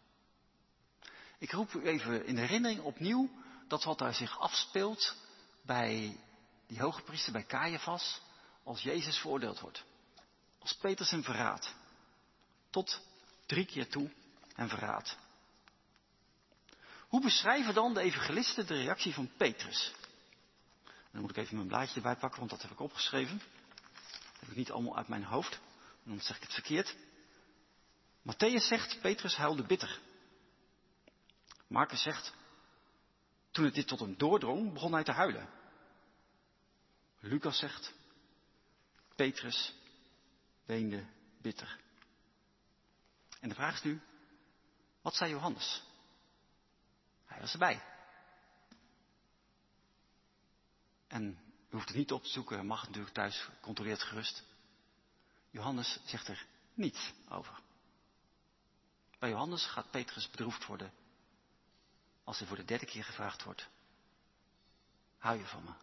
Ik roep u even in herinnering opnieuw dat wat daar zich afspeelt bij die hoge priester, bij Caiaphas, als Jezus veroordeeld wordt. Als Petrus hem verraadt. Tot 3 keer toe hem verraadt. Hoe beschrijven dan de evangelisten de reactie van Petrus? Dan moet ik even mijn blaadje erbij pakken, want dat heb ik opgeschreven. Dat heb ik niet allemaal uit mijn hoofd. Dan zeg ik het verkeerd. Matthäus zegt, Petrus huilde bitter. Marcus zegt, toen het dit tot hem doordrong, begon hij te huilen. Lucas zegt, Petrus weende bitter. En de vraag is nu, wat zei Johannes? Hij was erbij. En u hoeft het niet op te zoeken, mag het natuurlijk thuis, controleert gerust. Johannes zegt er niets over. Bij Johannes gaat Petrus bedroefd worden als hij voor de derde keer gevraagd wordt, hou je van me?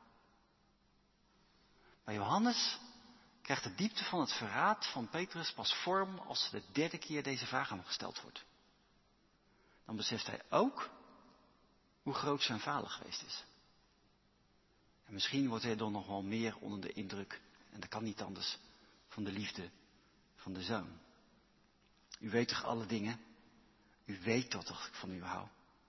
Bij Johannes krijgt de diepte van het verraad van Petrus pas vorm als de derde keer deze vraag aan hem gesteld wordt. Dan beseft hij ook hoe groot zijn vader geweest is. En misschien wordt hij dan nog wel meer onder de indruk, en dat kan niet anders, van de liefde van de zoon. U weet toch alle dingen? U weet dat ik van u hou?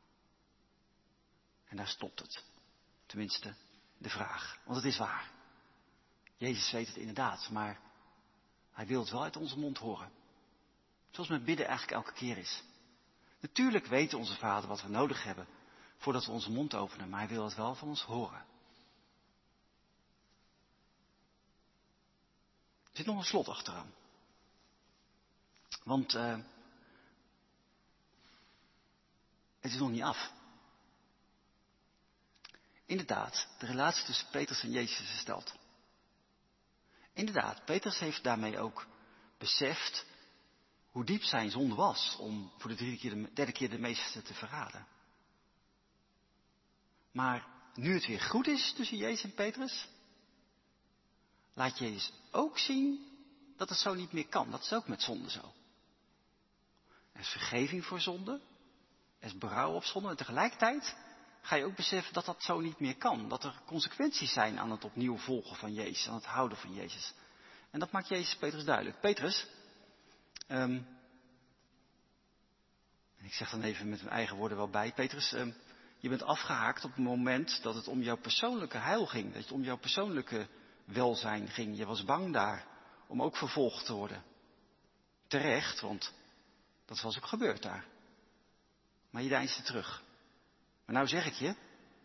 En daar stopt het. Tenminste, de vraag. Want het is waar. Jezus weet het inderdaad, maar hij wil het wel uit onze mond horen. Zoals met bidden eigenlijk elke keer is. Natuurlijk weet onze Vader wat we nodig hebben voordat we onze mond openen, maar hij wil het wel van ons horen. Er zit nog een slot achteraan. Want het is nog niet af. inderdaad de relatie tussen Petrus en Jezus hersteld. Inderdaad, Petrus heeft daarmee ook beseft hoe diep zijn zonde was om voor de derde keer de meester te verraden. Maar nu het weer goed is tussen Jezus en Petrus, laat Jezus ook zien dat het zo niet meer kan. Dat is ook met zonde zo. Er is vergeving voor zonde, er is berouw op zonde en tegelijkertijd ga je ook beseffen dat dat zo niet meer kan. Dat er consequenties zijn aan het opnieuw volgen van Jezus, aan het houden van Jezus. En dat maakt Jezus Petrus duidelijk. Petrus, ik zeg dan even met mijn eigen woorden wel bij. Petrus, je bent afgehaakt op het moment dat het om jouw persoonlijke heil ging. Dat het om jouw persoonlijke welzijn ging. Je was bang daar om ook vervolgd te worden. Terecht, want dat was ook gebeurd daar. Maar je deinsde terug. Maar nou zeg ik je,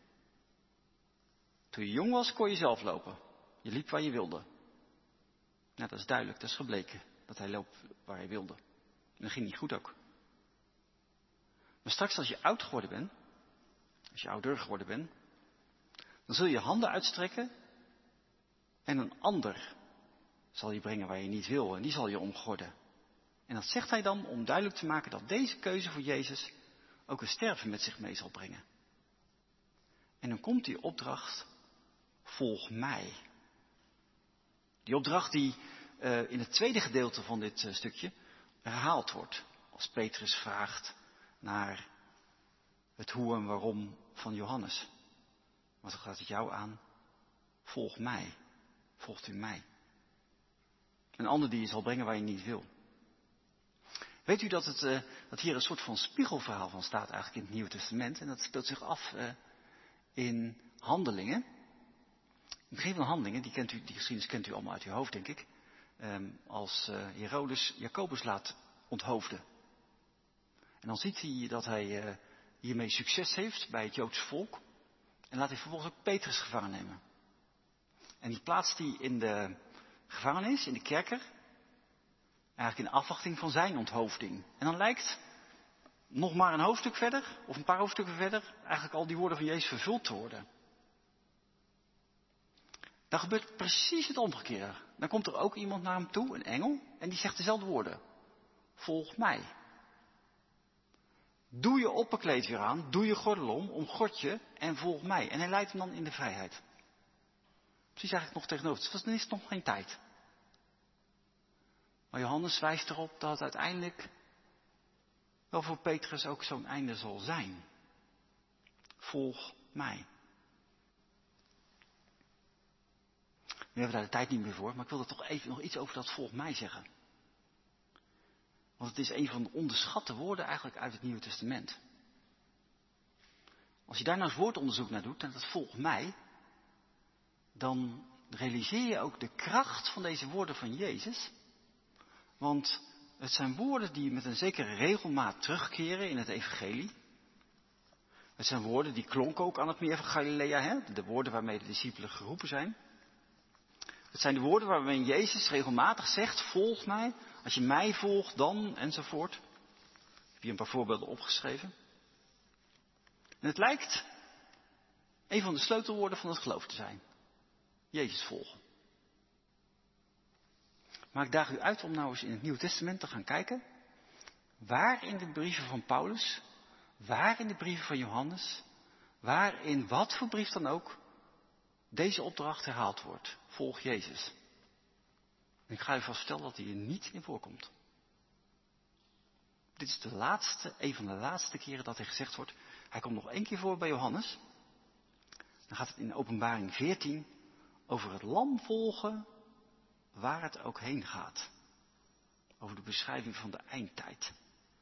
toen je jong was kon je zelf lopen. Je liep waar je wilde. Nou, dat is duidelijk, dat is gebleken. Dat hij loopt waar hij wilde. En dat ging niet goed ook. Maar straks als je oud geworden bent, als je ouder geworden bent, dan zul je handen uitstrekken en een ander zal je brengen waar je niet wil en die zal je omgorden. En dat zegt hij dan om duidelijk te maken dat deze keuze voor Jezus ook een sterven met zich mee zal brengen. En dan komt die opdracht, volg mij. Die opdracht die in het tweede gedeelte van dit stukje herhaald wordt. Als Petrus vraagt naar het hoe en waarom van Johannes. Maar dan gaat het jou aan, volg mij. Volgt u mij. Een ander die je zal brengen waar je niet wil. Weet u dat hier een soort van spiegelverhaal van staat eigenlijk in het Nieuwe Testament. En dat speelt zich af in Handelingen. In het begin van Handelingen, die geschiedenis kent u allemaal uit uw hoofd denk ik. Als Herodes Jacobus laat onthoofden. En dan ziet hij dat hij hiermee succes heeft bij het Joodse volk. En laat hij vervolgens ook Petrus gevangen nemen. En die plaatst hij in de gevangenis, in de kerker. Eigenlijk in afwachting van zijn onthoofding. En dan lijkt nog maar een hoofdstuk verder, of een paar hoofdstukken verder, eigenlijk al die woorden van Jezus vervuld te worden. Dan gebeurt precies het omgekeerde. Dan komt er ook iemand naar hem toe, een engel, en die zegt dezelfde woorden. Volg mij. Doe je opperkleed weer aan, doe je gordel omgord je en volg mij. En hij leidt hem dan in de vrijheid. Precies eigenlijk nog tegenover. Dus dan is het nog geen tijd. Maar Johannes wijst erop dat het uiteindelijk wel voor Petrus ook zo'n einde zal zijn. Volg mij. Nu hebben we daar de tijd niet meer voor, maar ik wil er toch even nog iets over dat volg mij zeggen. Want het is een van de onderschatte woorden eigenlijk uit het Nieuwe Testament. Als je daar nou eens woordonderzoek naar doet, en dat volg mij, dan realiseer je ook de kracht van deze woorden van Jezus. Want het zijn woorden die met een zekere regelmaat terugkeren in het evangelie. Het zijn woorden die klonken ook aan het meer van Galilea, hè? De woorden waarmee de discipelen geroepen zijn. Het zijn de woorden waarmee Jezus regelmatig zegt, volg mij. Als je mij volgt, dan, enzovoort. Ik heb hier een paar voorbeelden opgeschreven. En het lijkt een van de sleutelwoorden van het geloof te zijn. Jezus volgen. Maar ik daag u uit om nou eens in het Nieuwe Testament te gaan kijken. Waar in de brieven van Paulus, waar in de brieven van Johannes, waar in wat voor brief dan ook, deze opdracht herhaald wordt. Volg Jezus. En ik ga u vast vertellen dat hij er niet in voorkomt. Dit is een van de laatste keren dat hij gezegd wordt. Hij komt nog één keer voor bij Johannes. Dan gaat het in Openbaring 14 over het lam volgen waar het ook heen gaat. Over de beschrijving van de eindtijd.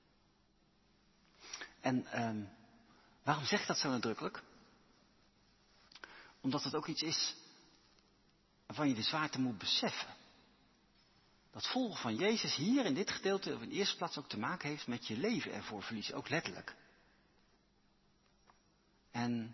En waarom zeg ik dat zo nadrukkelijk? Omdat het ook iets is waarvan je de zwaarte moet beseffen. Dat volgen van Jezus hier in dit gedeelte in de eerste plaats ook te maken heeft met je leven ervoor verliezen, ook letterlijk. En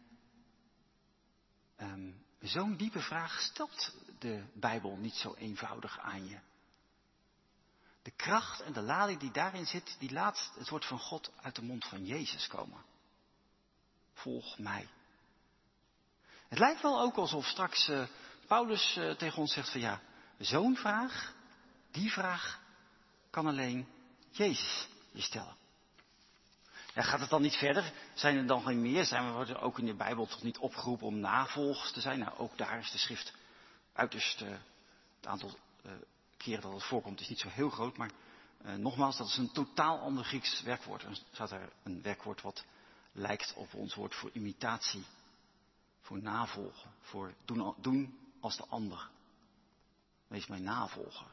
zo'n diepe vraag stelt de Bijbel niet zo eenvoudig aan je. De kracht en de lading die daarin zit, die laat het woord van God uit de mond van Jezus komen. Volg mij. Het lijkt wel ook alsof straks Paulus tegen ons zegt van ja, zo'n vraag, die vraag kan alleen Jezus je stellen. Ja, gaat het dan niet verder? Zijn er dan geen meer? We worden ook in de Bijbel toch niet opgeroepen om navolgers te zijn? Nou, ook daar is de schrift uiterst, het aantal keren dat het voorkomt is niet zo heel groot, maar nogmaals, dat is een totaal ander Grieks werkwoord. Er staat er een werkwoord wat lijkt op ons woord voor imitatie, voor navolgen, voor doen als de ander. Wees mijn navolger.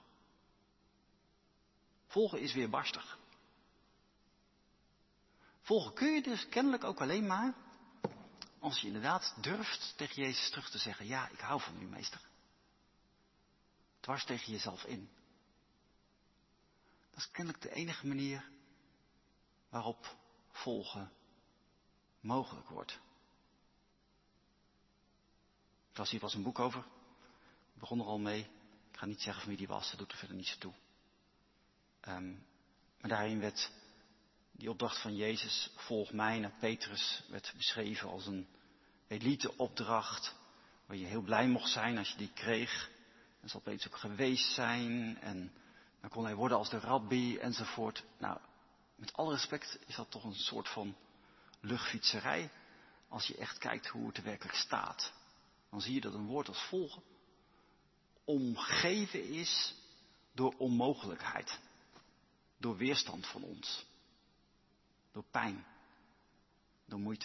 Volgen is weer barstig. Volgen kun je dus kennelijk ook alleen maar als je inderdaad durft tegen Jezus terug te zeggen, ja, ik hou van u, meester. Dwars tegen jezelf in. Dat is kennelijk de enige manier waarop volgen mogelijk wordt. Ik las hier pas een boek over. Ik begon er al mee. Ik ga niet zeggen van wie die was, dat doet er verder niet zo toe. Maar daarin werd die opdracht van Jezus, volg mij, naar Petrus, werd beschreven als een eliteopdracht, waar je heel blij mocht zijn als je die kreeg. En zal Petrus ook geweest zijn en dan kon hij worden als de rabbi enzovoort. Nou, met alle respect is dat toch een soort van luchtfietserij. Als je echt kijkt hoe het er werkelijk staat, dan zie je dat een woord als volgen omgeven is door onmogelijkheid. Door weerstand van ons. Door pijn. Door moeite.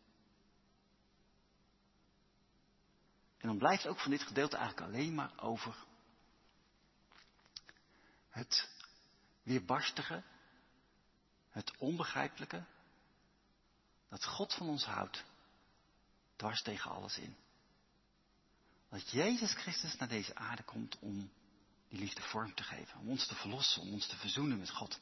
En dan blijft ook van dit gedeelte eigenlijk alleen maar over het weerbarstige, het onbegrijpelijke, dat God van ons houdt, dwars tegen alles in. Dat Jezus Christus naar deze aarde komt om die liefde vorm te geven, om ons te verlossen, om ons te verzoenen met God.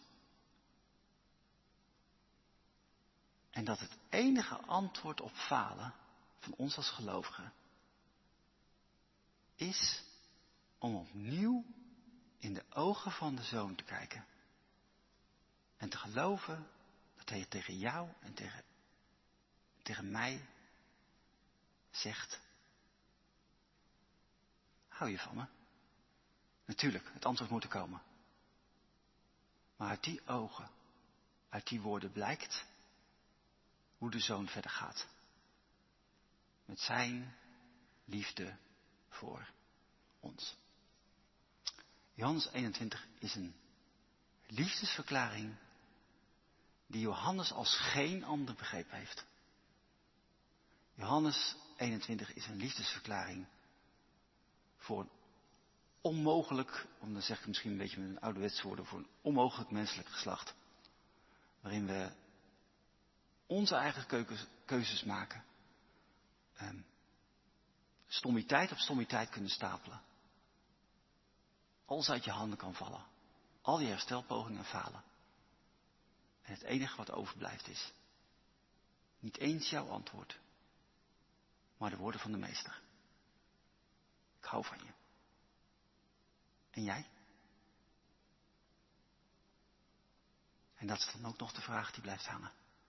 En dat het enige antwoord op falen van ons als gelovigen is om opnieuw in de ogen van de Zoon te kijken. En te geloven dat hij het tegen jou en tegen mij zegt. Hou je van me? Natuurlijk, het antwoord moet er komen. Maar uit die ogen, uit die woorden blijkt hoe de Zoon verder gaat. Met zijn liefde voor ons. Johannes 21 is een liefdesverklaring die Johannes als geen ander begrepen heeft. Johannes 21 is een liefdesverklaring voor een onmogelijk, dan zeg ik misschien een beetje met een ouderwets woorden, voor een onmogelijk menselijk geslacht. Waarin we onze eigen keuzes maken. Stommiteit op stommiteit kunnen stapelen. Alles uit je handen kan vallen. Al die herstelpogingen falen. En het enige wat overblijft is niet eens jouw antwoord, maar de woorden van de meester. Ik hou van je. En jij? En dat is dan ook nog de vraag die blijft hangen.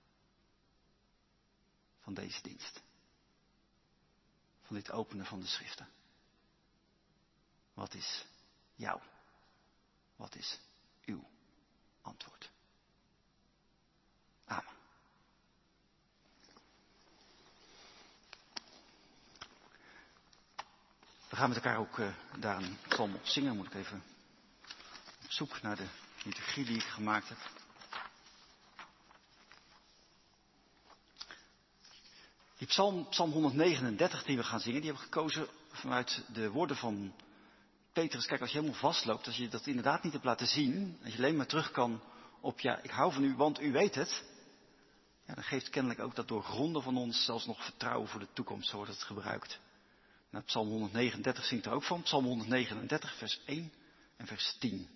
Van deze dienst. Van dit openen van de schriften. Wat is jouw? Wat is uw antwoord? Amen. We gaan met elkaar ook daar een psalm op zingen. Dan moet ik even op zoek naar de liturgie die ik gemaakt heb. Die psalm 139 die we gaan zingen, die hebben we gekozen vanuit de woorden van Petrus. Kijk, als je helemaal vastloopt, als je dat inderdaad niet hebt laten zien, als je alleen maar terug kan op ja, ik hou van u, want u weet het. Ja, dan geeft kennelijk ook dat doorgronden van ons zelfs nog vertrouwen voor de toekomst, zo wordt het gebruikt. Nou, psalm 139 zingt er ook van, psalm 139 vers 1 en vers 10.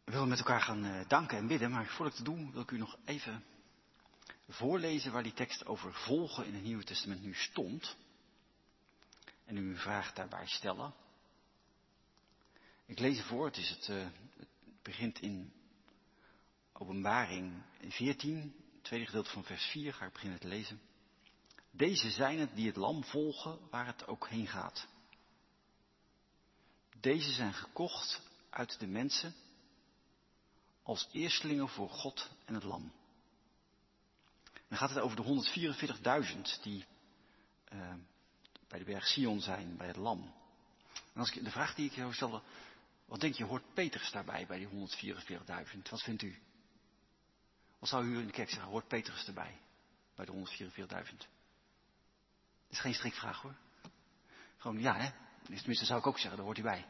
We willen met elkaar gaan danken en bidden, maar voordat ik dat doe, wil ik u nog even voorlezen waar die tekst over volgen in het Nieuwe Testament nu stond. En u een vraag daarbij stellen. Ik lees ervoor, het begint in Openbaring 14, het tweede gedeelte van vers 4, ga ik beginnen te lezen. Deze zijn het die het lam volgen waar het ook heen gaat. Deze zijn gekocht uit de mensen als eerstelingen voor God en het lam. Dan gaat het over de 144.000 die bij de berg Sion zijn, bij het lam. En als ik, de vraag die ik jou stelde, wat denk je, hoort Petrus daarbij, bij die 144.000? Wat vindt u? Wat zou u in de kerk zeggen, hoort Petrus erbij, bij de 144.000? Dat is geen strikvraag hoor. Gewoon ja hè, tenminste zou ik ook zeggen, daar hoort hij bij.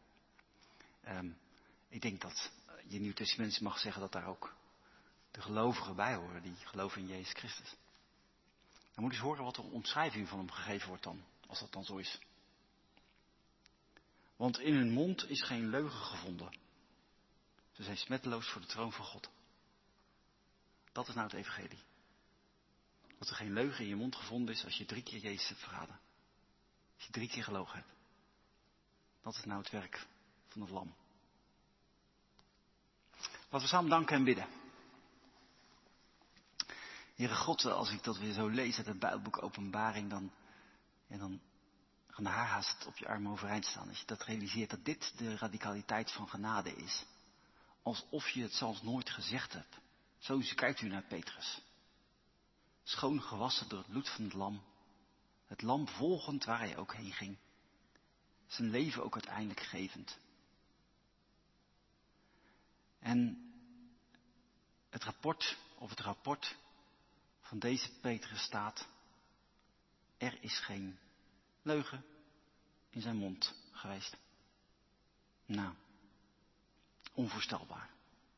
Ik denk dat je Nieuw Testament mag zeggen dat daar ook de gelovigen bij horen, die geloven in Jezus Christus. Dan moet je eens horen wat de omschrijving van hem gegeven wordt dan, als dat dan zo is. Want in hun mond is geen leugen gevonden. Ze zijn smetteloos voor de troon van God. Dat is nou het evangelie. Dat er geen leugen in je mond gevonden is als je 3 keer Jezus hebt verraden. Als je 3 keer gelogen hebt. Dat is nou het werk van het lam. Laten we samen danken en bidden. Heere God, als ik dat weer zo lees uit het Bijbelboek Openbaring, dan gaan de haarhaast op je armen overeind staan. Als je dat realiseert, dat dit de radicaliteit van genade is. Alsof je het zelfs nooit gezegd hebt. Zo kijkt u naar Petrus. Schoon gewassen door het bloed van het lam. Het lam volgend waar hij ook heen ging. Zijn leven ook uiteindelijk gevend. En het rapport van deze Petrus staat: er is geen leugen in zijn mond geweest. Nou, onvoorstelbaar.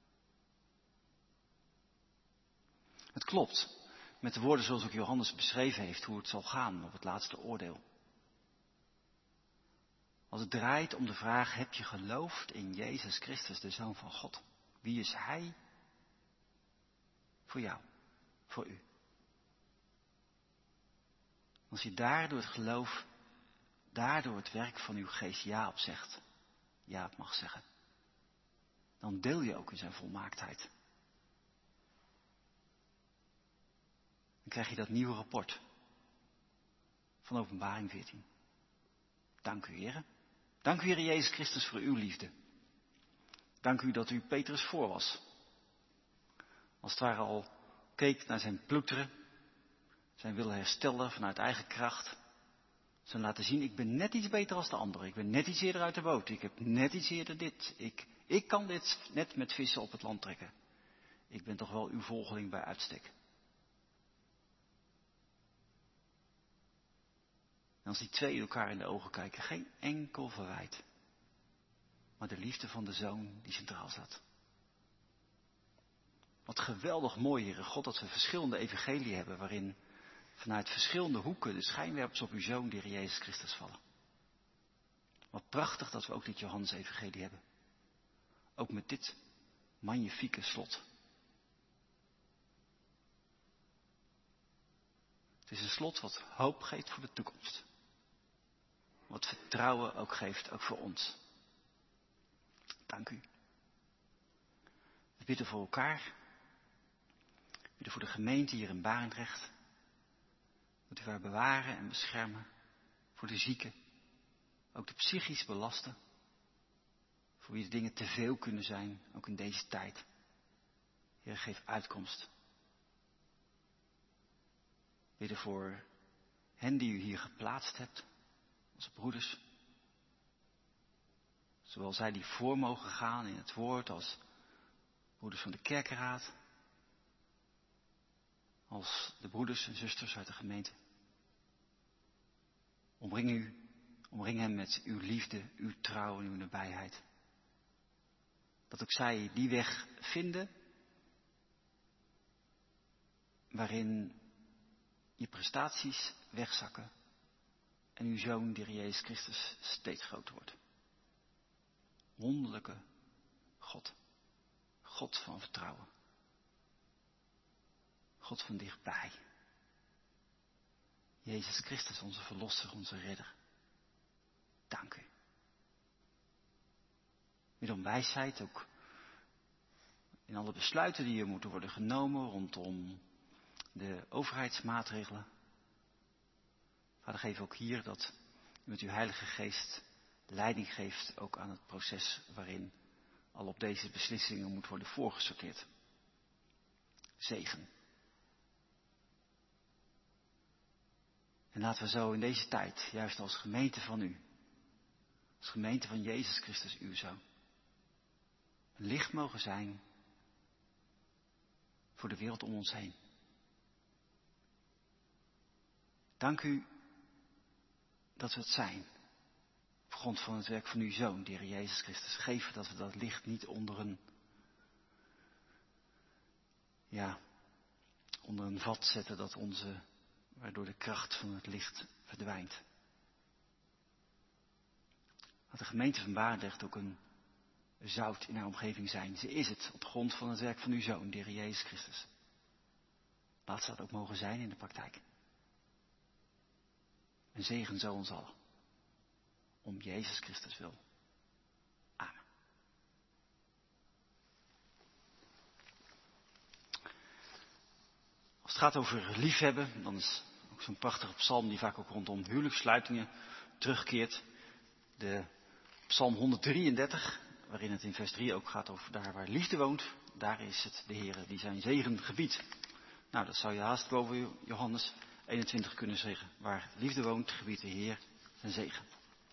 Het klopt met de woorden zoals ook Johannes beschreven heeft hoe het zal gaan op het laatste oordeel. Als het draait om de vraag, heb je geloofd in Jezus Christus, de Zoon van God? Wie is Hij voor jou, voor u? Als je daardoor het geloof, daardoor het werk van uw geest ja op zegt, ja op mag zeggen, dan deel je ook in zijn volmaaktheid. Dan krijg je dat nieuwe rapport van Openbaring 14. Dank u, Heere. Dank u, Heere Jezus Christus, voor uw liefde. Dank u dat u Petrus voor was. Als het ware al keek naar zijn ploeteren, zijn willen herstellen vanuit eigen kracht. Zijn laten zien, ik ben net iets beter als de anderen. Ik ben net iets eerder uit de boot. Ik heb net iets eerder dit. Ik kan dit net met vissen op het land trekken. Ik ben toch wel uw volgeling bij uitstek. En als die twee elkaar in de ogen kijken, geen enkel verwijt. Maar de liefde van de Zoon die centraal staat. Wat geweldig mooi, Heere God, dat we verschillende evangelieën hebben waarin vanuit verschillende hoeken de schijnwerpers op uw Zoon, de Heer Jezus Christus, vallen. Wat prachtig dat we ook dit Johannes-evangelie hebben. Ook met dit magnifieke slot. Het is een slot wat hoop geeft voor de toekomst. Wat vertrouwen ook geeft, ook voor ons. Dank u. We bidden voor elkaar. We bidden voor de gemeente hier in Barendrecht. Dat u haar bewaren en beschermen. Voor de zieken. Ook de psychisch belasten. Voor wie de dingen te veel kunnen zijn, ook in deze tijd. Heer, geef uitkomst. Bidden voor hen die u hier geplaatst hebt. Onze broeders. Zowel zij die voor mogen gaan in het woord als broeders van de kerkenraad. Als de broeders en zusters uit de gemeente. Omring hen met uw liefde, uw trouw en uw nabijheid. Dat ook zij die weg vinden waarin je prestaties wegzakken en uw Zoon, de Heer Jezus Christus, steeds groter wordt. Wonderlijke God. God van vertrouwen. God van dichtbij. Jezus Christus, onze verlosser, onze redder. Dank u. Bid om wijsheid ook in alle besluiten die er moeten worden genomen rondom de overheidsmaatregelen. Vader, geef ook hier dat u met uw Heilige Geest leiding geeft ook aan het proces waarin al op deze beslissingen moet worden voorgesorteerd. Zegen. En laten we zo in deze tijd, juist als gemeente van u, als gemeente van Jezus Christus, uw Zoon, een licht mogen zijn voor de wereld om ons heen. Dank u dat we het zijn. Op grond van het werk van uw Zoon, de Heer Jezus Christus. Geef dat we dat licht niet onder een vat zetten waardoor de kracht van het licht verdwijnt. Dat de gemeente van Barendrecht ook een zout in haar omgeving zijn. Ze is het op grond van het werk van uw Zoon, de Heer Jezus Christus. Laat ze dat ook mogen zijn in de praktijk. En zegen zo ons allen. Om Jezus Christus wil. Amen. Als het gaat over liefhebben, dan is ook zo'n prachtige psalm die vaak ook rondom huwelijkssluitingen terugkeert. De psalm 133, waarin het in vers 3 ook gaat over daar waar liefde woont. Daar is het de Heere die zijn zegen gebiedt. Nou, dat zou je haast boven Johannes 21 kunnen zeggen. Waar liefde woont, gebiedt de Heer zijn zegen.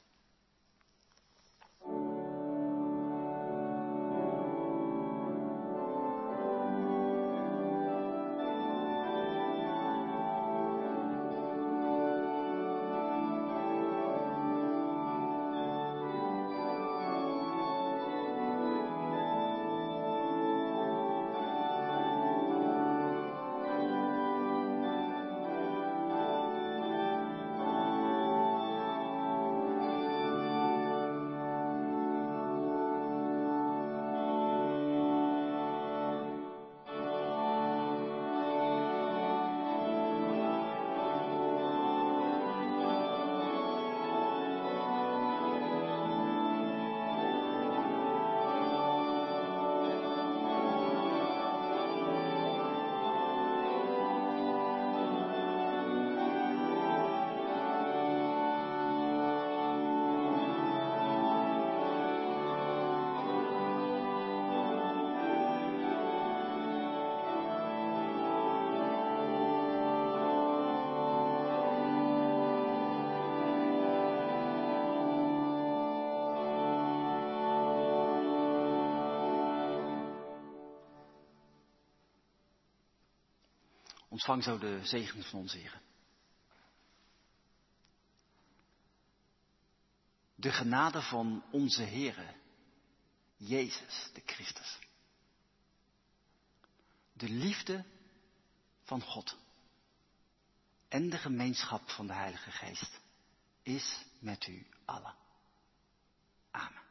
Ontvang zo de zegen van onze Heer. De genade van onze Heere, Jezus de Christus. De liefde van God en de gemeenschap van de Heilige Geest is met u allen. Amen.